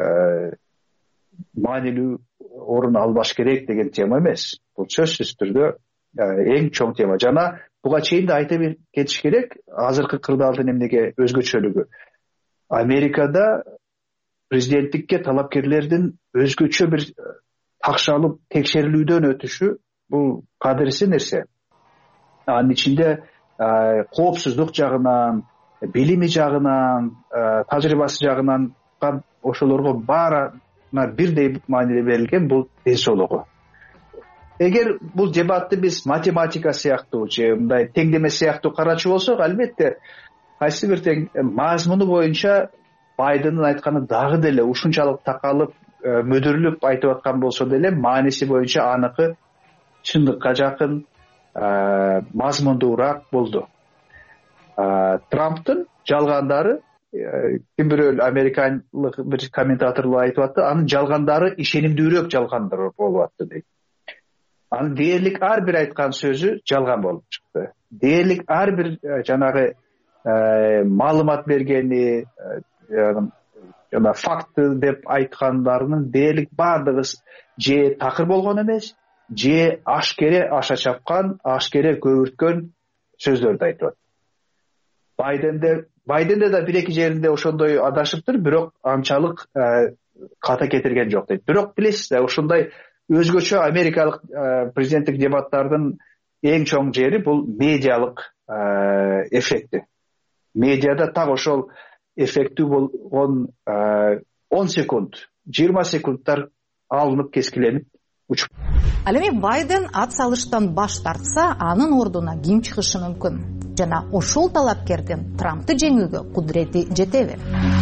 маанилүү орун албаш керек деген тема эмес. Бул сөзсүз түрдө эң чоң тема. Жана буга чейин да айтып кетиш керек, азыркы кырдаалдын эмнеге өзгөчөлүгү. Америкада президенттикке талапкерлердин өзгөчө бир такшалып текшерилүүдөн өтүшү бул кадырсыз нерсе. Анын ичинде коопсуздук жагынан, билими жагынан, тажрыйбасы жагынан ошолорго баарына бирдей мааниле берилген бул ден соолугу. Эгер бул дебатты биз математика сыяктуу же мындай теңдеме сыяктуу карачу болсок, албетте кайсы бир мазмуну боюнча Байдендин айтканы дагы деле ушунчалык такалып, мөдүрүлүп айтып аткан болсо деле мааниси боюнча аныкы чындыкка жакын, мазмундуураак болду. Трамптын жалгандары, ким бирөө американлык бир комментаторлор айтып атты, анын жалгандары ишенимдүүрөөк жалгандар болуп атты дейт. Анын дээрлик ар бир айткан сөзү жалган болуп чыкты. Дээрлик ар бир жанагы маалымат бергени, жана факты деп айткандарынын дээрлик баардыгы же такыр болгон эмес, же ашкере аша чапкан, ашкере көбүрткөн сөздөрдү айтып атты. Байденде да бир-эки жеринде ошондой адашыптыр, бирок анчалык ката кетирген жок дейт. Бирок билесиз да, ошондой өзгөчө америкалык президенттик дебаттардын эң чоң жери бул медиалык эффекти. Медиада так ошол эффектүү болгон 10 секунд, 20 секундтар алынып кескиленип учуп. Ал эми Байден ат салыштан баш тартса, анын ордуна ким чыгышы мүмкүн? Жана ошол талапкердин Трампты жеңүүгө кудурети жетеби?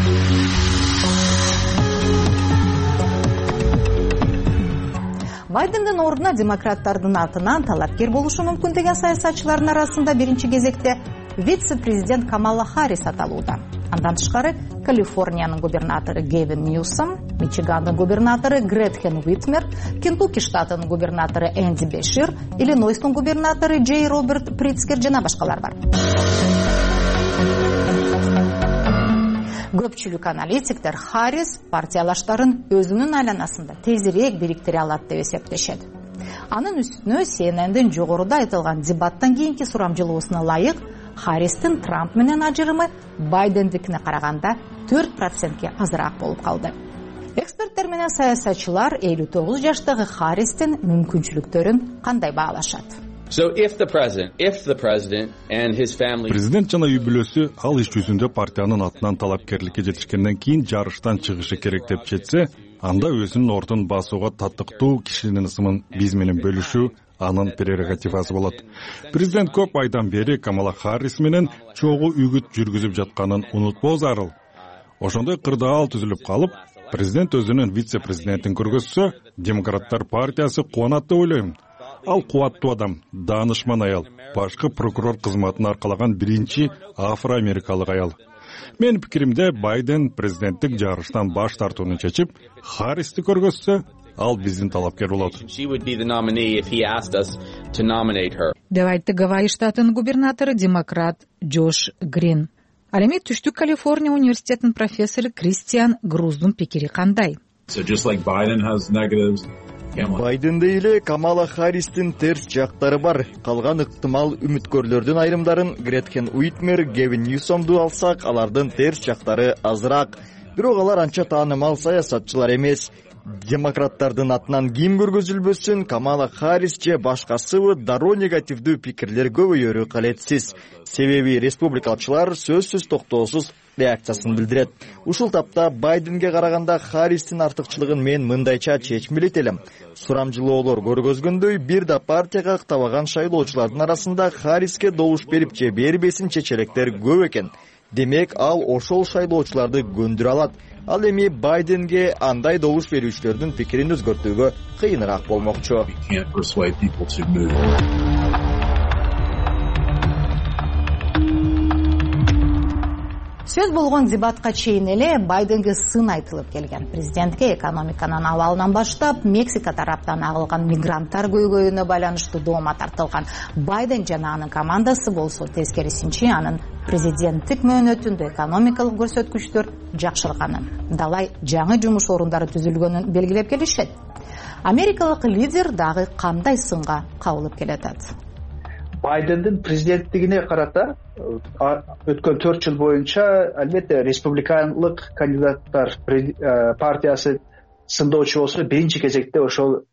Байдендин ордуна демократтардын атынан талапкер болушу мүмкүн деген саясатчылардын арасында биринчи кезекте вице-президент Камала Харрис аталууда. Андан тышкары Калифорниянын губернатору Гевин Ньюсом, Мичигандын губернатору Гретхен Уитмер, Кентукки штатынын губернатору Энди Бешир, Иллинойстун губернатору Джей Роберт Притцкер жана башкалар бар. Көпчүлүк аналитиктер Харрис партиялаштарын өзүнүн айланасында тезирээк бириктире алат деп эсептешет. Анын үстүнө CNN-дин жогоруда айтылган дебаттан кийинки сурамжылоосуна ылайык Харристин Трамп менен ажырымы Байдендикине караганда 4%ке азыраак болуп калды. Эксперттер менен саясатчылар 59 жаштагы Харристин мүмкүнчүлүктөрүн кандай баалашат? Президент жана үй бүлөсү ал иш жүзүндө партиянын атынан талапкерликке жетишкенден кийин жарыштан чыгышы керек деп четсе, анда өзүнүн ордун басууга татыктуу кишинин ысымын биз менен бөлүшүү анын прерогативасы болот. Президент көп айдан бери Камала Харрис менен чогуу үгүт жүргүзүп жатканын унутпоо зарыл. Ошондой кырдаал түзүлүп калып, президент өзүнүн вице-президентин көргөзсө, демократтар партиясы кубанат деп ойлойм. Ал кубаттуу адам, даанышман аял, башкы прокурор кызматын аркалаган биринчи афро-америкалык аял. Менин пикиримде Байден президенттик жарыштан баш тартууну чечип, Харристи көргөзсө, ал биздин талапкер болот. Деп айтты Гавайи штатынын губернатору демократ Джош Грин. Ал эми Түштүк Калифорния университетинин профессору Кристиан Груздун пикири кандай? Байдендей эле Камала Харристин терс жактары бар. Калган ыктымал үмүткөрлөрдүн айрымдарын Гретхен Уитмер, Гевин Ньюсомду алсак, алардын терс жактары азыраак. Бирок алар анча таанымал саясатчылар эмес. Демократтардын атынан ким көргөзүлбөсүн, Камала Харрис же башкасыбы дароо негативдүү пикирлер көбөйөрү калетсиз. Себеби республикалчылар сөзсүз токтоосуз реакциясын билдирет. Ушул тапта Байденге караганда Харристин артыкчылыгын мен мындайча чечмелейт элем. Сурамжылоолор көргөзгөндөй, бир да партияга ыктабаган шайлоочулардын арасында Харриске добуш берип же бербесин чечелектер көп экен. Демек, ал ошол шайлоочуларды көндүрө алат. Ал эми Байденге андай добуш берүүчүлөрдүн пикирин өзгөртүүгө кыйыныраак болмокчу. Сөз болгон дебатка чейин эле Байденге сын айтылып келген. Президентке экономиканын абалынан баштап Мексика тараптан агылган мигранттар көйгөйүнө байланыштуу доoma тартылган. Байден жана анын командасы болсо тескерисинче анын президенттик мөөнөтүндө экономикалык көрсөткүчтөр жакшырганын, далай жаңы жумуш орундары түзүлгөнүн белгилеп келишет. Америкалык лидер дагы кандай сынга кабылып келатат? Байдендин президенттигине карата өткөн 4 жыл боюнча албетте республиканлык кандидаттар партиясы сындоочу болсо, биринчи кезекте ошол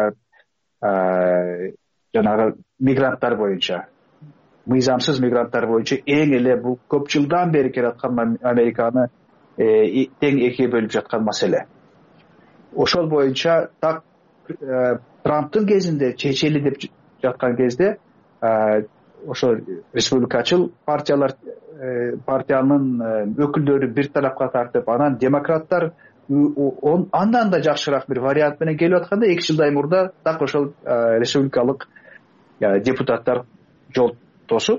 жанагы мигранттар боюнча, мыйзамсыз мигранттар боюнча эң эле бул көп жылдан бери келаткан Американы тең экиге бөлүп жаткан маселе. Ошол боюнча так Трамптын кезинде чечели деп жаткан кезде ошо республикачыл партиянын өкүлдөрү бир тарапка тартып, анан демократтар андан да жакшыраак бир вариант менен келип атканда 2 жылдай мурда так ошол республикалык депутаттар жол тосуп,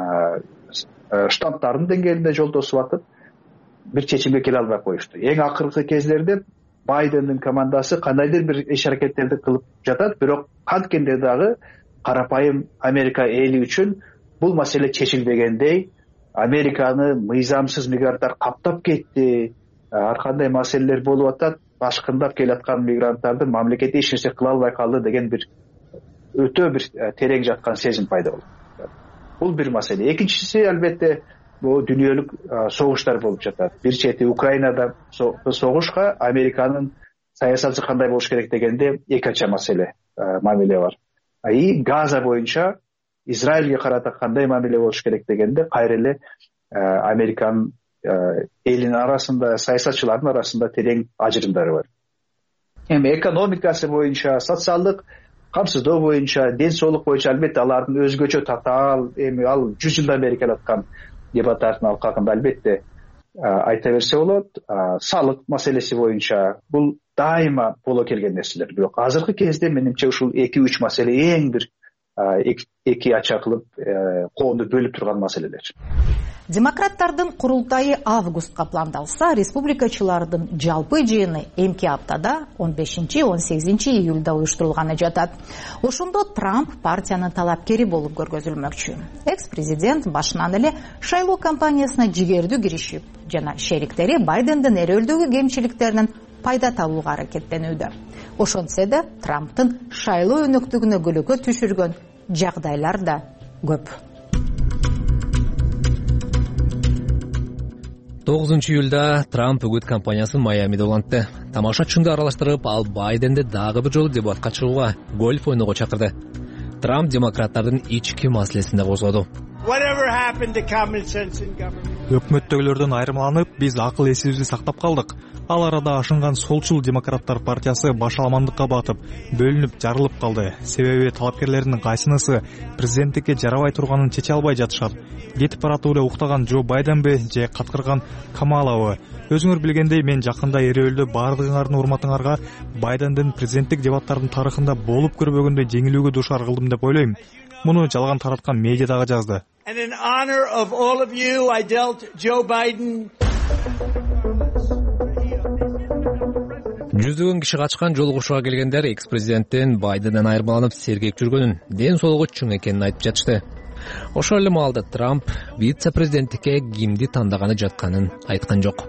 штаттардын деңгээлинде жол тосуп атып, бир чечимге келе албай коюшту. Эң акыркы кездерде Байдендин командасы кандайдыр бир иш-аракеттерди кылып жатат, бирок канткенде дагы карапайым Америка эли үчүн бул маселе чечилбегендей, Американы мыйзамсыз мигранттар каптап кетти, ар кандай маселелер болуп атат, башкындап келаткан мигранттарды мамлекет эч нерсе кыла албай калды деген бир өтө бир терең жаткан сезим пайда болду. Бул бир маселе. Экинчиси албетте бул дүйнөлүк согуштар болуп жатат. Бир чети Украинада согушка Американын саясаты кандай болуш керек дегенде экинчи маселе, мамиле бар. И Газа боюнча Израилге карата кандай мамиле болуш керек дегенде кайра эле Американын элинин арасында, саясатчылардын арасында терең ажырымдары бар. Эми экономикасы боюнча, социалдык камсыздоо боюнча, ден соолук боюнча албетте алардын өзгөчө татаал, эми ал 100 жылдан бери келаткан дебаттардын алкагында албетте айта берсе болот. Салык маселеси боюнча бул дайыма боло келген нерселер. Бирок азыркы кезде менимче ушул 2-3 маселе эң бир эки ача кылып коомду бөлүп турган маселелер. Демократтардын курултайы августка пландалса, республикачылардын жалпы жыйыны эмки аптада 15-18 июлда уюштурулганы жатат. Ошондо Трамп партиянын талапкери болуп көргөзүлмөкчү. Экс-президент башынан эле шайлоо кампаниясына жигердүү киришип, жана шериктери Байдендин эрөлдөгү кемчиликтеринен пайда табууга аракеттенүүдө. Ошентсе да Трамптын шайлоо өнөктүгүнө көлөкө түшүргөн жагдайлар да көп. 9 июлда Трамп үгүт кампаниясын Майамиде улантты. Тамашачынды аралаштырып, ал Байденди дагы бир жолу дебатка чыгууга, гольф ойноого чакырды. Трамп демократтардын ички маселесин да козгоду. Өкмөттөгүлөрдөн айырмаланып, биз акыл эсибизди сактап калдык. Ал арада ашынган солчул демократтар партиясы башаламандыкка батып, бөлүнүп, жарылып калды. Себеби талапкерлердин кайсынысы президенттикке жарабай турганын чече албай жатышат. Кетип баратып эле уктаган Джо Байденби же каткырган Камалабы? Өзүңөр билгендей, мен жакында эрөөлдө бардыгыңардын урматыңарга Байдендин президенттик дебаттардын тарыхында болуп көрбөгөндөй жеңилүүгө дуушар кылдым деп ойлойм. Муну жалган тараткан медиа дагы жазды. Жүздөгөн киши качкан жолугушууга келгендер экс-президенттин Байденден айырмаланып сергек жүргөнүн, ден соолугу чың экенин айтып жатышты. Ошол эле маалда Трамп вице-президенттикке кимди тандаганы жатканын айткан жок.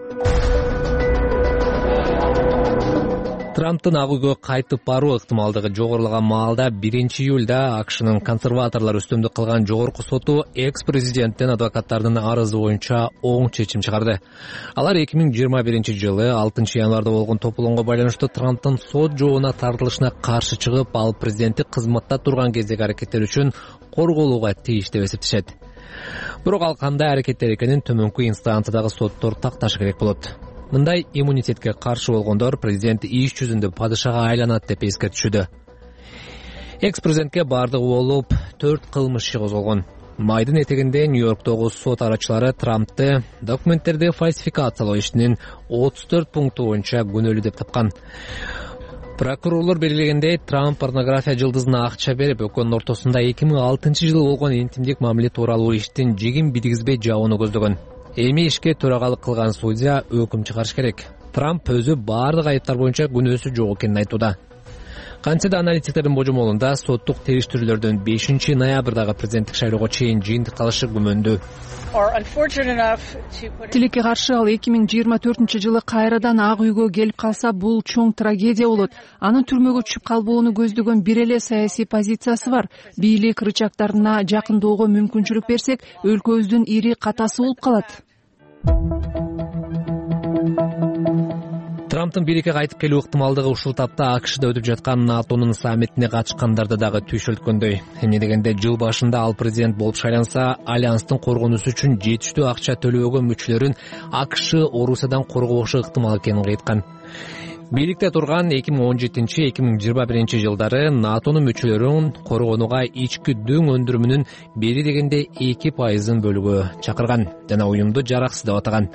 Трамптын ак үйгө кайтып баруу ыктымалдыгы жогорулаган маалда 1 июлда АКШнын консерваторлор үстөмдүк кылган жогорку соту экс-президенттин адвокаттарынын арызы боюнча оң чечим чыгарды. Алар 2021 жылы 6 январда болгон тополоңго байланыштуу Трамптын сот жообуна тартылышына каршы чыгып, ал президенттик кызматта турган кездеги аракеттери үчүн корголууга тийиш деп эсептешет. Бирок ал кандай аракеттер экенин төмөнкү инстанциядагы соттор такташы керек болот. Мындай иммунитетке каршы болгондор президент иш жүзүндө падышага айланат деп эскертишүүдө. Экс-президентке бардыгы болуп 4 кылмыш иши козголгон. Майдын этегинде Нью-Йорктогу сот арачылары Трампты документтерди фальсификациялоо ишинин 34 пункту боюнча күнөөлүү деп тапкан. Прокурорлор белгилегендей, Трамп порнография жылдызына акча берип, экөөнүн ортосунда 2006-жылы болгон интимдик мамиле тууралуу иштин жигин бидигизбей жабууну көздөгөн. Эми ишке төрагалык кылган судья өкүм чыгарыш керек. Трамп өзү баардык айыптар боюнча күнөөсү жок экенин айтууда. Кантсе да аналитиктердин божомолунда соттук териштирүүлөрдөн 5-ноябрдагы президенттик шайлоого чейин жыйынтык калышы күмөндүү. Тилекке каршы ал 2024-жылы кайрадан Ак үйгө келип калса, бул чоң трагедия болот. Анын түрмөгө түшүп калбоону көздөгөн бир эле саясий позициясы бар. Бийлик рычагдарына жакындоого мүмкүнчүлүк берсек, өлкөбүздүн ири катасы болуп калат. Трамптын бийликке кайтып келүү ыктымалдыгы ушул тапта АКШда өтүп жаткан НАТОнун саммитине катышкандарды дагы түйшөлткөндөй. Эмне дегенде жыл башында ал президент болуп шайланса, альянстын коргонусу үчүн жетиштүү акча төлөбөгөн мүчөлөрүн АКШ Орусиядан коргобошу ыктымал экенин айткан. Бийликте турган 2017-2021 жылдары НАТОнун мүчөлөрүн коргонууга ички дөң өндүрүмүнүн бери дегенде 2%-ын бөлүүгө чакырган жана уюмду жараксыз деп атаган.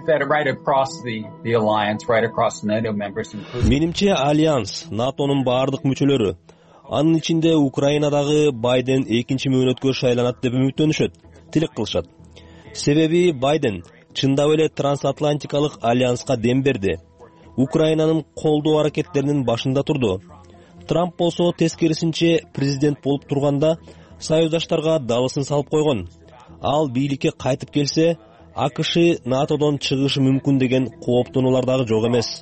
Менимче альянс, НАТОнун баардык мүчөлөрү, анын ичинде Украинадагы Байден экинчи мөөнөткө шайланат деп үмүттөнүшөт, тилек кылышат. Себеби Байден чындап эле трансатлантикалык альянска дем берди. Украинанын колдоо аракеттеринин башында турду. Трамп болсо тескерисинче президент болуп турганда союздаштарга дабысын салып койгон. Ал бийликке кайтып келсе, АКШ НАТОдон чыгышы мүмкүн деген кооптонуулар дагы жок эмес.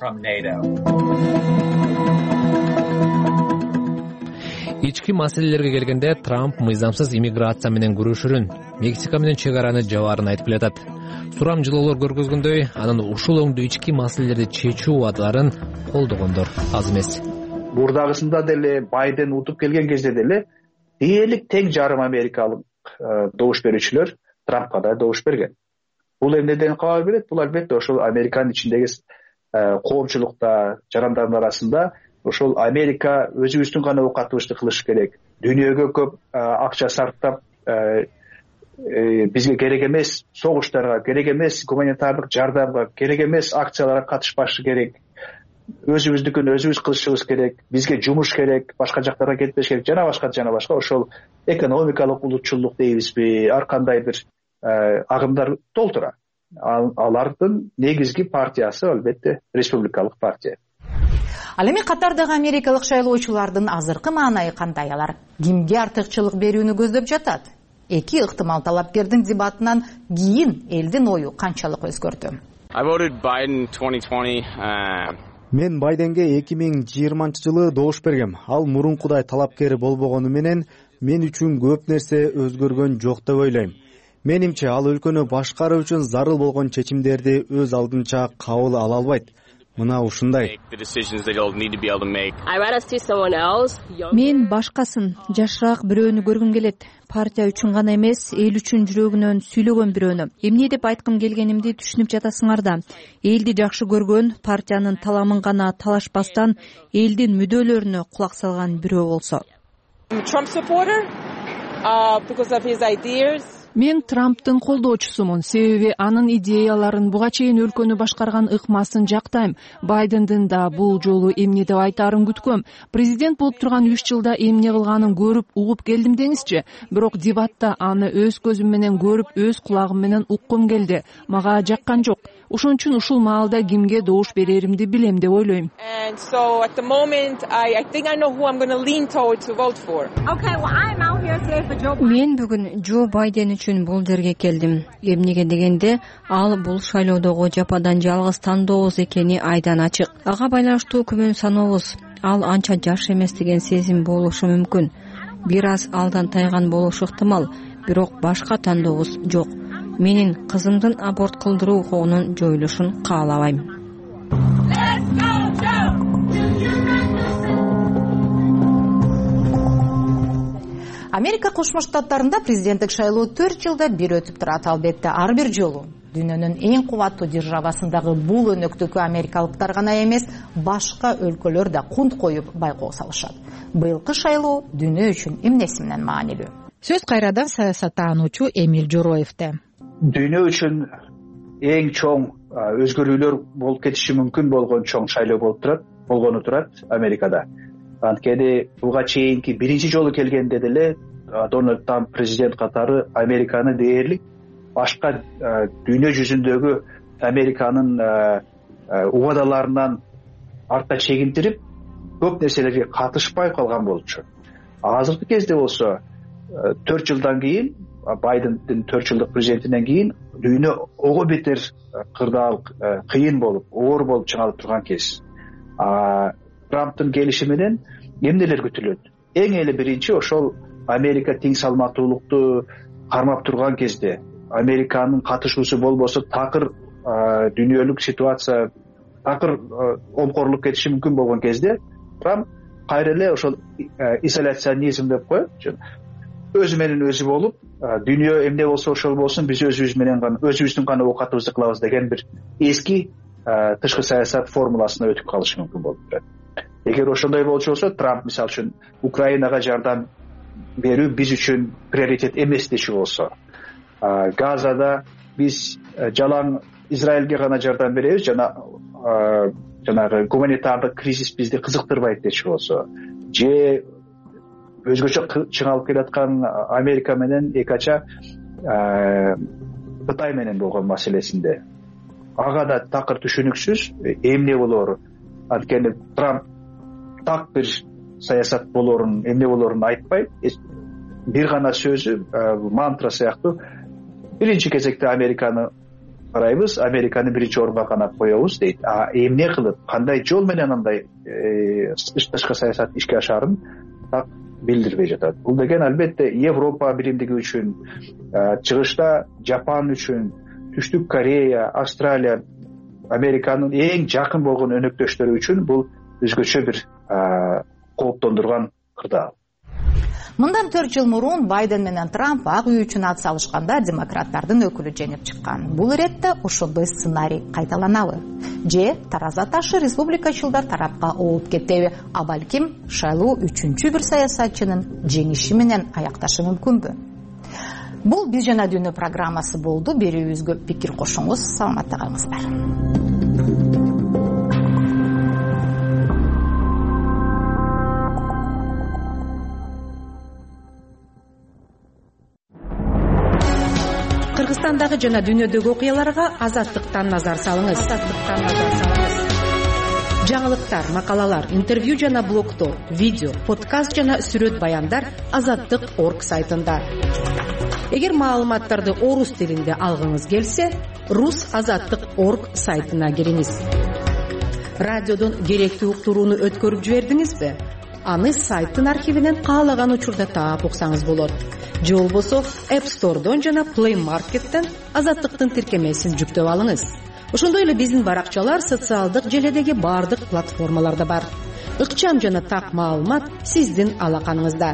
Ички маселелерге келгенде Трамп мыйзамсыз иммиграция менен күрөшүрүн, Мексика менен чек араны жабаарын айтып келатат. Сурамжылоолор көргөзгөндөй, анын ушул өңдүү ички маселелерди чечүү убадаларын колдогондор аз эмес. Мурдагысында деле Байден утуп келген кезде деле дээрлик тең жарым америкалык добуш берүүчүлөр Трампка да добуш берген. Бул эмнеден кабар берет? Бул албетте ошол Американын ичиндеги коомчулукта, жарандардын арасында ошол Америка өзүбүздүн гана оокатыбызды кылыш керек. Дүйнөгө көп акча сарптап, бизге керек эмес согуштарга, керек эмес гуманитардык жардамга, керек эмес акцияларга катышпашы керек. Өзүбүздүкүн өзүбүз кылышыбыз керек. Бизге жумуш керек, башка жактарга кетпеш керек. Жана башка. Ошол экономикалык улутчулдук дейбизби, ар кандай бир агымдар толтура. Алардын негизги партиясы албетте республикалык партия. Ал эми катардагы америкалык шайлоочулардын азыркы маанайы кандай? Алар кимге артыкчылык берүүнү көздөп жатат? Эки ыктымал талапкердин дебатынан кийин элдин ою канчалык өзгөрдү? Мен Байденге 2020-жылы добуш бергем. Ал мурункудай талапкер болбогону менен мен үчүн көп нерсе өзгөргөн жок деп ойлойм. Менимче ал өлкөнү башкаруу үчүн зарыл болгон чечимдерди өз алдынча кабыл ала албайт. Мына ушундай. Мен башкасын, жашыраак бирөөнү көргүм келет. Партия үчүн гана эмес, эл үчүн жүрөгүнөн сүйлөгөн бирөөнү. Эмне деп айткым келгенимди түшүнүп жатасыңар да. Элди жакшы көргөн, партиянын таламын гана талашпастан, элдин мүдөлөрүнө кулак салган бирөө болсо. Мен Трамптын колдоочусумун, себеби анын идеяларын буга чейин өлкөнү башкарган ыкмасын жактайм. Байдендин да бул жолу эмне деп айтаарын күткөм. Президент болуп турган 3 жылда эмне кылганын көрүп, угуп келдим деңизчи. Бирок дебатта аны өз көзүм менен көрүп, өз кулагым менен уккум келди. Мага жаккан жок. Ошон үчүн ушул маалда кимге добуш береримди билем деп ойлойм. Мен бүгүн Джо Байден үчүн бул жерге келдим. Эмнеге дегенде, ал бул шайлоодогу жападан жалгыз тандообуз экени айдан ачык. Ага байланыштуу күмөн санообуз. Ал анча жаш эмес деген сезим болушу мүмкүн. Бир аз алдан тайган болушу ыктымал, бирок башка тандообуз жок. Менин кызымдын аборт кылдыруу укугунун жоюлушун каалабайм. Америка Кошмо Штаттарында президенттик шайлоо 4 жылда бир өтүп турат. Албетте ар бир жолу дүйнөнүн эң кубаттуу державасындагы бул өнөктүккө америкалыктар гана эмес, башка өлкөлөр да кунт коюп байкоо салышат. Быйылкы шайлоо дүйнө үчүн эмнеси менен маанилүү? Сөз кайрадан саясаттануучу Эмиль Жороевде. Дүйнө үчүн эң чоң өзгөрүүлөр болуп кетиши мүмкүн болгон чоң шайлоо болгону турат Америкада. Анткени буга чейинки биринчи жолу келгенде деле Дональд Трамп президент катары Американы дээрлик башка дүйнө жүзүндөгү Американын убадаларынан артка чегинтирип, көп нерселерге катышпай калган болчу. Азыркы кезде болсо 4 жылдан кийин, Байдендин 4 жылдык президентинен кийин дүйнө ого бетер кырдаал, кыйын болуп, оор болуп чыгалып турган кез. Трамптын келиши менен эмнелер күтүлөт? Эң эле биринчи ошол Америка тең салмактуулукту кармап турган кезде, Американын катышуусу болбосо такыр дүйнөлүк ситуация такыр омкорлук кетиши мүмкүн болгон кезде Трамп кайра эле ошол изоляционизм деп коет, өзү менен өзү болуп, дүйнө эмне болсо ошол болсун, биз өзүбүздүн гана оокатыбызды кылабыз деген бир эски тышкы саясат формуласына өтүп калышы мүмкүн болуп турат. Эгер ошондой болчу болсо, Трамп мисалы үчүн Украинага жардам берүү биз үчүн приоритет эмес деши болсо, Газада биз жалаң Израилге гана жардам беребиз, жанагы гуманитардык кризис бизди кызыктырбайт дечи болсо, же өзгөчө чыңалып келаткан Америка менен экача Кытай менен болгон маселесинде ага да такыр түшүнүксүз эмне болоору. Анткени Трамп так бир саясат болоорун, эмне болоорун айтпай, бир гана сөзү мантра сыяктуу биринчи кезекте Американы карайбыз, Американы биринчи орунга гана коебуз дейт. Эмне кылып, кандай жол менен андай тышкы саясат ишке ашаарын так билдирбей жатат. Бул деген албетте Европа биримдиги үчүн, чыгышта Жапан үчүн, Түштүк Корея, Австралия, Американын эң жакын болгон өнөктөштөрү үчүн бул өзгөчө бир кооптондурган кырдаал. Мындан 4 жыл мурун Байден менен Трамп ак үй үчүн ат салышканда демократтардын өкүлү жеңип чыккан. Бул иретте ошондой сценарий кайталанабы? Же тараза ташы республикачылдар тарапка ооп кетеби? А балким шайлоо 3-чү бир саясатчынын жеңиши менен аякташы мүмкүнбү? Бул Биз жана дүйнө программасы болду. Берүүбүзгө пикир кошуңуз. Саламатта калыңыздар. Кыргызстандагы жана дүйнөдөгү окуяларга Азаттыктан назар салыңыз. Жаңылыктар, макалалар, интервью жана блогдор, видео, подкаст жана сүрөт баяндар Азаттык.org сайтында. Эгер маалыматтарды орус тилинде алгыңыз келсе, rusazаттык.org сайтына кириңиз. Радиодон керектүү уктурууну өткөрүп жибердиңизби? Аны сайттын архивинен каалаган учурда таап уксаңыз болот. Же болбосо App Store'дон жана Play Market'тен Азаттыктын тиркемесин жүктөп алыңыз. Ошондой эле биздин баракчалар социалдык желедеги бардык платформаларда бар. Ыкчам жана так маалымат сиздин алаканыңызда.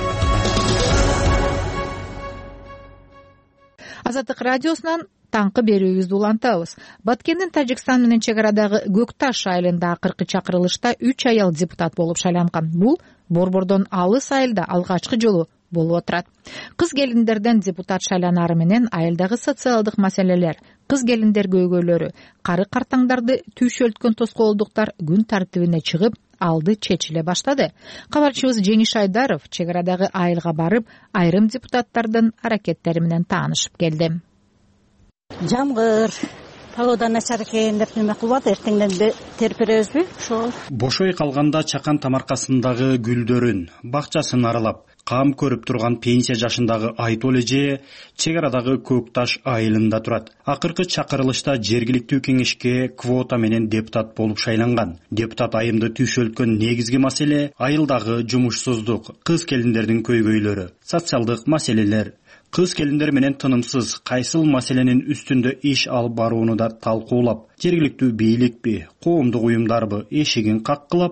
Азаттык радиосунан таңкы берүүбүздү улантабыз. Баткендин Тажикстан менен чек арадагы Көкташ айылында акыркы чакырылышта 3 аял депутат болуп шайланган. Бул Борбордон алыс айылда алгачкы жолу болуп отурат. Кыз келиндерден депутат шайланары менен айылдагы социалдык маселелер, кыз келиндер көйгөйлөрү, кары картаңдарды түйшөлткөн тоскоолдуктар күн тартибине чыгып, алды чечиле баштады. Кабарчыбыз Жеңиш Айдаров чек арадагы айылга барып, айрым депутаттардын аракеттери менен таанышып келди. Жамгыр погода начар экен деп неме кылып атат, эртеңден терип беребизби? Ошол. Бошой калганда чакан тамаркасындагы гүлдөрүн, бакчасын аралап, кам көрүп турган пенсия жашындагы Айтол эже чек арадагы Көкташ айылында турат. Акыркы чакырылышта жергиликтүү кеңешке квота менен депутат болуп шайланган. Депутат айымды түйшөлткөн негизги маселе айылдагы жумушсуздук, кыз келиндердин көйгөйлөрү, социалдык маселелер. Кыз келиндер менен тынымсыз кайсыл маселенин үстүндө иш алып барууну да талкуулап, жергиликтүү бийликпи, коомдук уюмдарбы эшигин каккылап,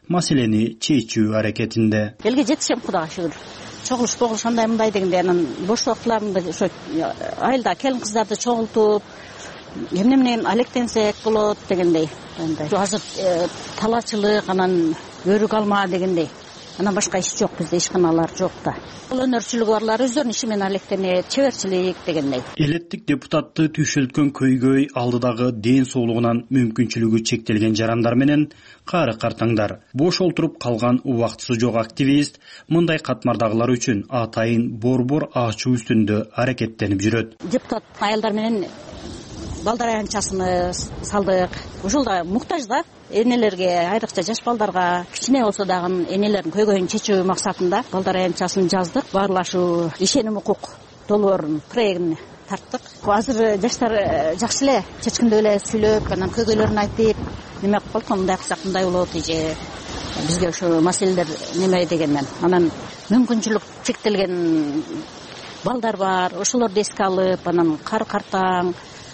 маселени чечүү аракетинде. Элге жетишем, Кудайга шүгүр. Чогулуш андай мындай дегенде анан бош убактыларымда ошо айылда келин кыздарды чогултуп эмне менен алектенсек болот дегендей. Азыр талаачылык, анан өрүк алма дегендей. Анан башка иш жок, бизде ишканалар жок да. Бул өнөрчүлүгү барлар өздөрүнүн иши менен алектенет, чеберчилик дегендей. Элеттик депутатты түйшөлткөн көйгөй алдыдагы ден соолугунан мүмкүнчүлүгү чектелген жарандар менен кары картаңдар. Бош олтуруп калган убактысы жок активист мындай катмардагылар үчүн атайын борбор ачуу үстүндө аракеттенип жүрөт. Депутат аялдар менен балдар аянтчасыны салдык. Ушул да муктаж да энелерге, айрыкча жаш балдарга кичине болсо дагы энелердин көйгөйүн чечүү максатында балдар аянтчасын жаздык. Баарлашуу ишеним укук долбоорунун проектин тарттык. Азыр жаштар жакшы эле чечкиндеп эле сүйлөп, анан көйгөйлөрүн айтып, неме кылып калат, мындай кылсак мындай болот, же бизге ошо маселелер неме дегенмен. Анан мүмкүнчүлүк чектелген балдар бар, ошолорду эске алып, анан кары картаң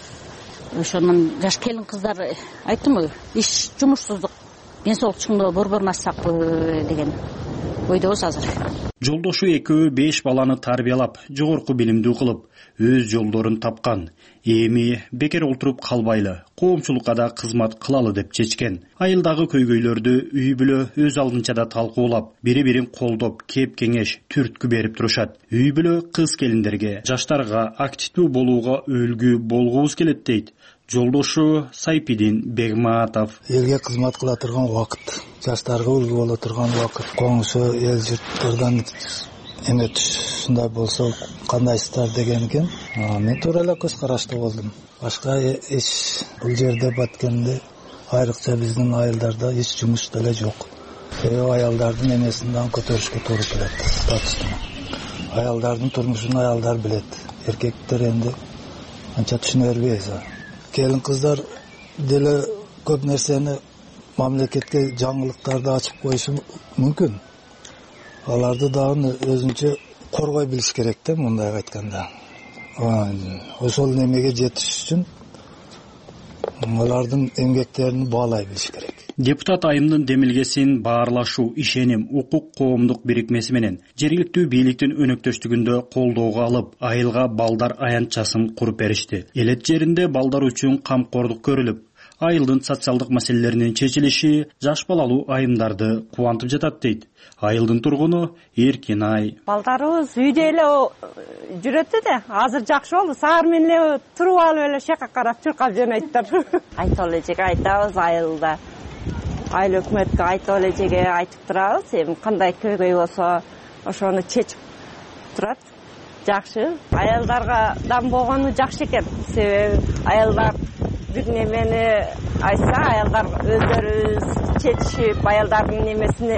ошонун жаш келин кыздар айттымбы, иш жумушсуздук ден соолук чыңдоо борборуна ачсакпы деген ойдобуз азыр. Жолдошу экөө 5 баланы тарбиялап, жогорку билимдүү кылып, өз жолдорун тапкан. Эми бекер олтуруп калбайлы, коомчулукка да кызмат кылалы деп чечкен. Айылдагы көйгөйлөрдү үй бүлө өз алдынча да талкуулап, бири-бирин колдоп, кеп кеңеш, түрткү берип турушат. Үй бүлө кыз келиндерге, жаштарга активдүү болууга үлгү болгубуз келет дейт жолдошу Сайпидин Бегматов. Элге кызмат кыла турган убакыт, жаштарга үлгү боло турган убакыт, коңшу эл журттардан эме ушундай болсо кандайсыздар деген экен. Мен туура эле көз караштуу болдум. Башка эч бул жерде баткенде айрыкча биздин айылдарда эч жумуш деле жок. Аялдардын эмесинден көтөрүшкө туура келет, статустун. Аялдардын турмушун аялдар билет. Эркектер энди анча түшүнө бербейбиз. Келин кыздар деле көп нерсени мамлекетке жаңылыктарды ачып коюшу мүмкүн. Аларды дагы өзүнчө коргой билиш керек да, мындай айтканда. Ошол немеге жетиш үчүн алардын эмгектерин баалай билиш керек. Депутат айымдын демилгесин баарлашуу, ишеним, укук коомдук бирикмеси менен жергиликтүү бийликтин өнөктөштүгүндө колдоого алып, айылга балдар аянтчасын куруп беришти. Элет жеринде балдар үчүн камкордук көрүлүп, айылдын социалдык маселелеринин чечилиши жаш балалуу айымдарды кубантып жатат дейт айылдын тургуну Эркинай. Балдарыбыз үйдө эле жүрөт да, азыр жакшы болду. Саар менен эле туруп алып эле шака карап чуркап жөнөйттөр. Айтып эле жеге айтабыз айылда. Айыл өкмөткө айтып эле жеге айтып турабыз. Эми кандай көйгөй болсо ошону чечип турат. Жакшы. Аялдарга дам болгону жакшы экен. Себеби аялдар бир немени айтса, аялдар өздөрү чечишип, аялдардын немесини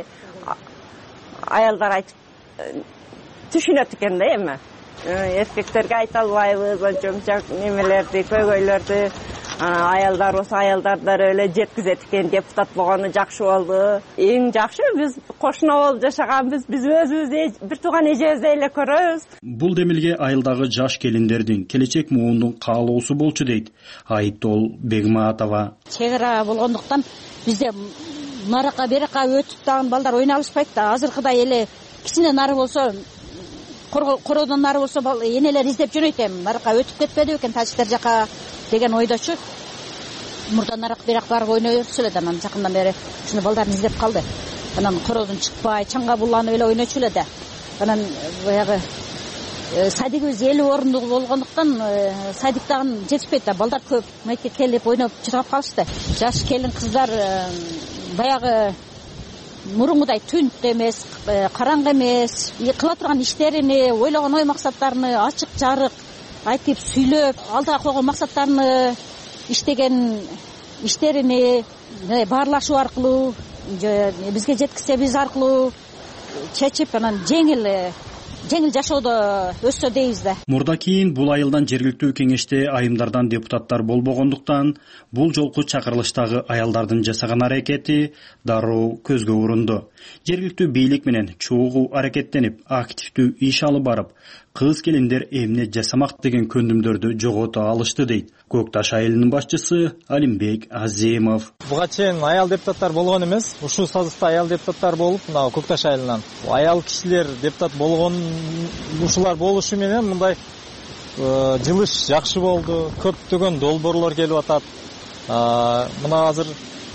аялдар айтып түшүнөт экен да эми. Эркектерге айта албайбыз, ончо немелерди, көйгөйлөрдү. Аялдар болсо аялдар эле жеткизет экен. Депутат болгону жакшы болду. Эң жакшы биз кошуна болуп жашаганбыз, биз өзүбүздү бир тууган эжебиздей эле көрөбүз. Бул демилге айылдагы жаш келиндердин, келечек муундун каалоосу болчу дейт Айтол Бегматова. Чек ара болгондуктан бизде нарака берака өтүп дагы балдар ойнай алышпайт да. Азыркыдай эле кичине нары болсо, короодон нары болсо энелер издеп жөнөйт эми. Нарака өтүп кетпеди экен тачтер жака деген ойдочу. Мурда нарак берак барып ойной берчү эле да, анан жакындан бери ушуну балдарын издеп калды. Анан короодон чыкпай, чаңга буланып эле ойночу эле да. Анан баягы садигибиз 50 орундук болгондуктан садиктагы жетишпейт да. Балдар көп мейке келип ойноп чыргап калышты. Жаш келин кыздар баягы мурункудай түнт эмес, караңгы эмес, кыла турган иштерини, ойлогон ой максаттарыны ачык жарык айтып сүйлөп, алдыга койгон максаттарыны, иштеген иштерини баарлашуу аркылуу, бизге жеткизсе биз аркылуу чечип, анан жеңил жеңил жашоодо өссө дейбиз да. Мурда кийин бул айылдан жергиликтүү кеңеште айымдардан депутаттар болбогондуктан бул жолку чакырылыштагы аялдардын жасаган аракети дароо көзгө урунду. Жергиликтүү бийлик менен чогуу аракеттенип, активдүү иш алып барып, кыз келиндер эмне жасамак деген көндүмдөрдү жогото алышты дейт Көк Таш айылынын башчысы Алимбек Азимов. Буга чейин аял депутаттар болгон эмес, ушул сазыкта аял депутаттар болуп, мына Көк Таш айылынан аял кишилер депутат болгон ушулар болушу менен мындай жылыш жакшы болду. Көптөгөн долбоорлор келип атат. Мына азыр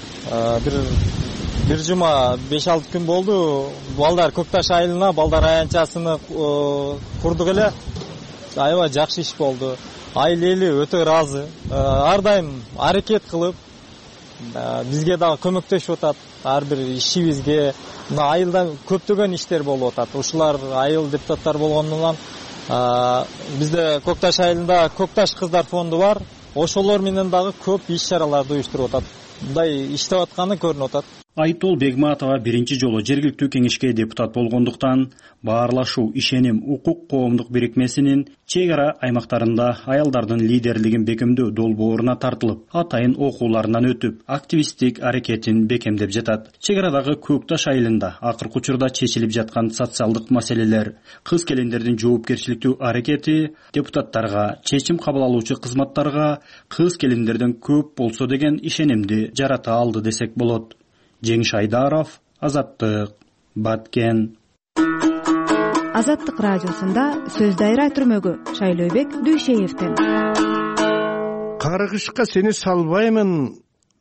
бир жума 5-6 күн болду. Балдар Көк Таш айылына балдар аянтчасыны курдук эле. Аябай жакшы иш болду. Айыл эли өтө ыраазы. Ар дайым аракет кылып, бизге дагы көмөктөшүп атат. Ар бир ишибизге мына айылда көптөгөн иштер болуп атат. Ушулар айыл депутаттар болгондуктан бизде Көк Таш айылында Көк Таш кыздар фонду бар. Ошолор менен дагы көп иш чараларды уюштуруп атат. Мындай иштеп атканы көрүнүп атат. Айтол Бегматова биринчи жолу жергиликтүү кеңешке депутат болгондуктан Баарлашуу ишеним укук коомдук бирикмесинин чек ара аймактарында аялдардын лидерлигин бекемдөө долбооруна тартылып, атайын окууларынан өтүп, активисттик аракетин бекемдеп жатат. Чек арадагы Көк Таш айылында акыркы учурда чечилип жаткан социалдык маселелер, кыз келиндердин жоопкерчиликтүү аракети депутаттарга, чечим кабыл алуучу кызматтарга кыз келиндерден көп болсо деген ишенимди жарата алды десек болот. Жеңиш Айдаров, Азаттык, Баткен. Азаттык радиосунда сөз дайра түрмөгү Шайлообек Дүйшеевден. Каргышка сени салбаймын,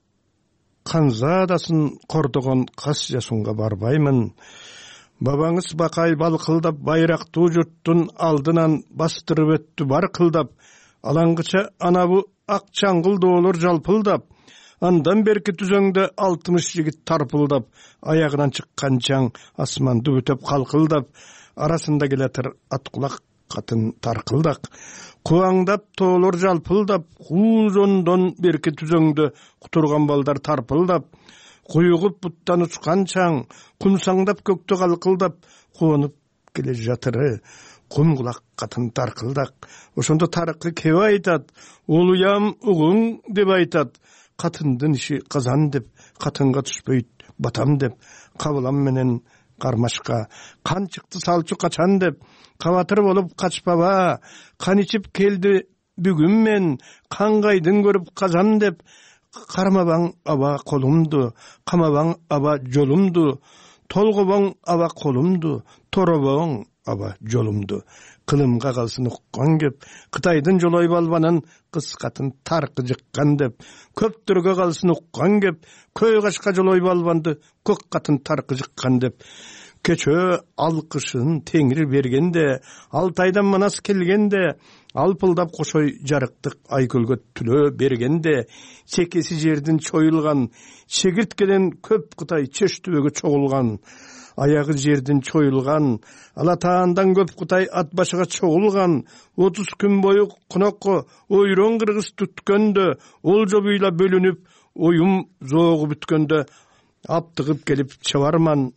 канзадасын кордогон кас жасунга барбаймын. Бабаңыз бакай балкылдап байрактуу журттун алдынан бастырып өттү баркылдап, алаңгыча анабу ак чаңгыл доолор жалпылдап, андан берки түзөңдө 60 жигит тарпылдап, аягынан чыккан чаң асманды өтөп калкылдап, арасында келатыр аткулак катын таркылдак, кубаңдап тоолор жалпылдап, куузондон берки түзөңдө кутурган балдар тарпылдап, куюгуп буттан учкан чаң, кумсаңдап көктө калкылдап, кубанып келе жатыры кумгулак катын таркылдак. Ошондо тарыкы кеп айтат, улуям угуң деп айтат, катындын иши казан деп, катынга түшпөйт батам деп, кабылам менен кармашка кан чыкты салчу качан деп, кабатыр болуп качпаба, кан ичип келди бүгүн мен, кангайдын көрүп казан деп, кармабаң аба колумду, камабаң аба жолумду, толгобоң аба колумду, торобоң аба жолумду. Кылымга калсын уккан кеп, Кытайдын жолой балбанын кыз катын таркы жыккан деп, көптөргө калсын уккан кеп, көй кашка жолой балбанды көк катын таркы жыккан деп. Кечөө алкышын теңир бергенде, Алтайдан манас келгенде, алпылдап кошой жарыктык айкөлгө түлөө бергенде, чекеси жердин чоюлган, чегирткеден көп Кытай чештүбөгө чогулган, аягы жердин чоюлган, Алатаандан көп Кытай ат башыга чогулган, 30 күн бою конокко ойрон кыргыз түткөндө, олжо буйла бөлүнүп, оюм зоогу бүткөндө, аптыгып келип чабарман.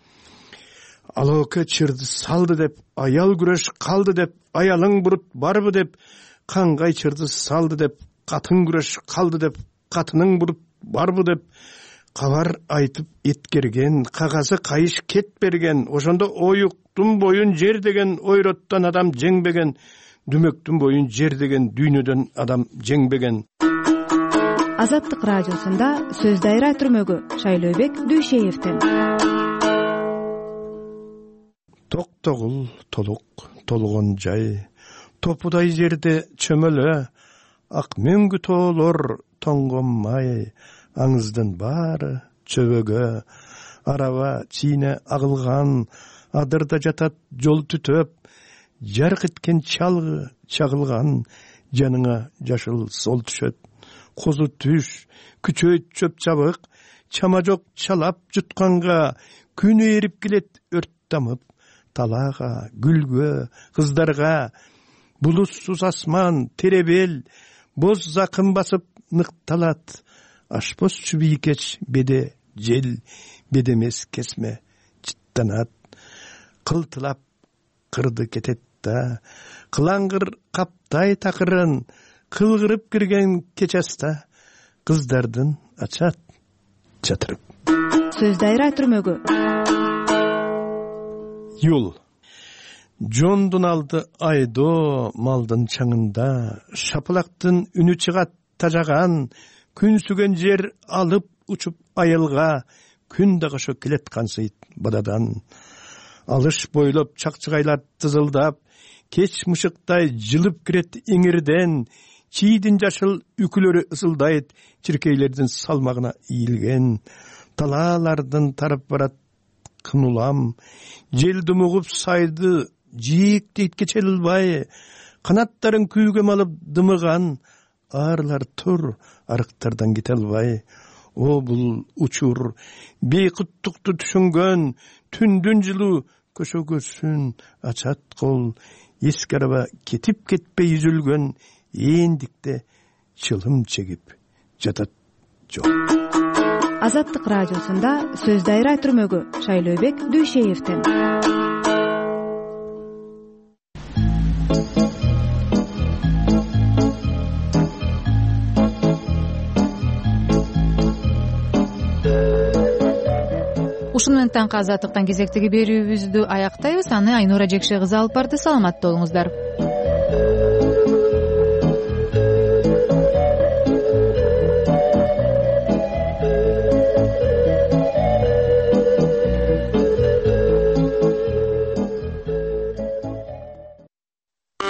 Алоке чырды салды деп, аял күрөш калды деп, аялың бурут барбы деп, кангай чырды салды деп, катын күрөш калды деп, катының бурут барбы деп, кабар айтып эткерген, кагазы кайыш кет берген, ошондо оюктун боюн жер деген ойроттон адам жеңбеген, дүмөктүн боюн жер деген дүйнөдөн адам жеңбеген. Азаттык радиосунда сөз дайра түрмөгү Шайлообек Дүйшеевден. Токтогул толук толгон жай, топудай жерде чөмөлө, ак мөңгү тоолор тоңгонмай, аңыздын бары чөбөгө, араба чийне агылган, адырда жатат жол түтөп, жарк эткен чалгы чагылган, жаныңа жашыл сол түшөт. Козу түш, күчөйт чөп чабык, чама жок чалап жутканга, күнү эрип келет өрт дамып, талага, гүлгө, кыздарга, булутсуз асман, теребел, боз закын басып ныкталат, ашпоз чүбийкеч беде жел, бедемес кесме чыттанат, кылтылап кырды кетет да, кылаңгыр каптай такырын кылгырып кирген кечаста кыздардын ачат чатырып. Сөз дайра түрмөгү. Юл жондун алды айдо малдын чаңында, шапылактын үнү чыгат тажаган, күн сүгөн жер алып учуп айылга, күн да кошо келет кансыйт бададан. Алыш бойлоп чакчыгайлар тызылдап, кеч мышыктай жылып кирет эңирден, чийдин жашыл үкүлөрү ысылдайт чиркейлердин салмагына ийилген. Талаалардын тарап барат кын улам, жел думугуп сайды жийик дейт кече ылбай, канаттарын күйгө малып дымыган, арлар тур арыктардан кете албай. О бул учур бейкуттукту түшүнгөн, түндүн жылуу көшөгөсүн ачат кол, эски араба кетип кетпей үзүлгөн, эндикте чылым чегип жатат жол. Азаттык радиосунда сөз дайра түрмөгү Шайлообек Дүйшеевден. Ушуну менен таңкы азаттыктан кезектеги берүүбүздү аяктайбыз. Аны Айнура Жекше кызы алып барды. Саламатта болуңуздар.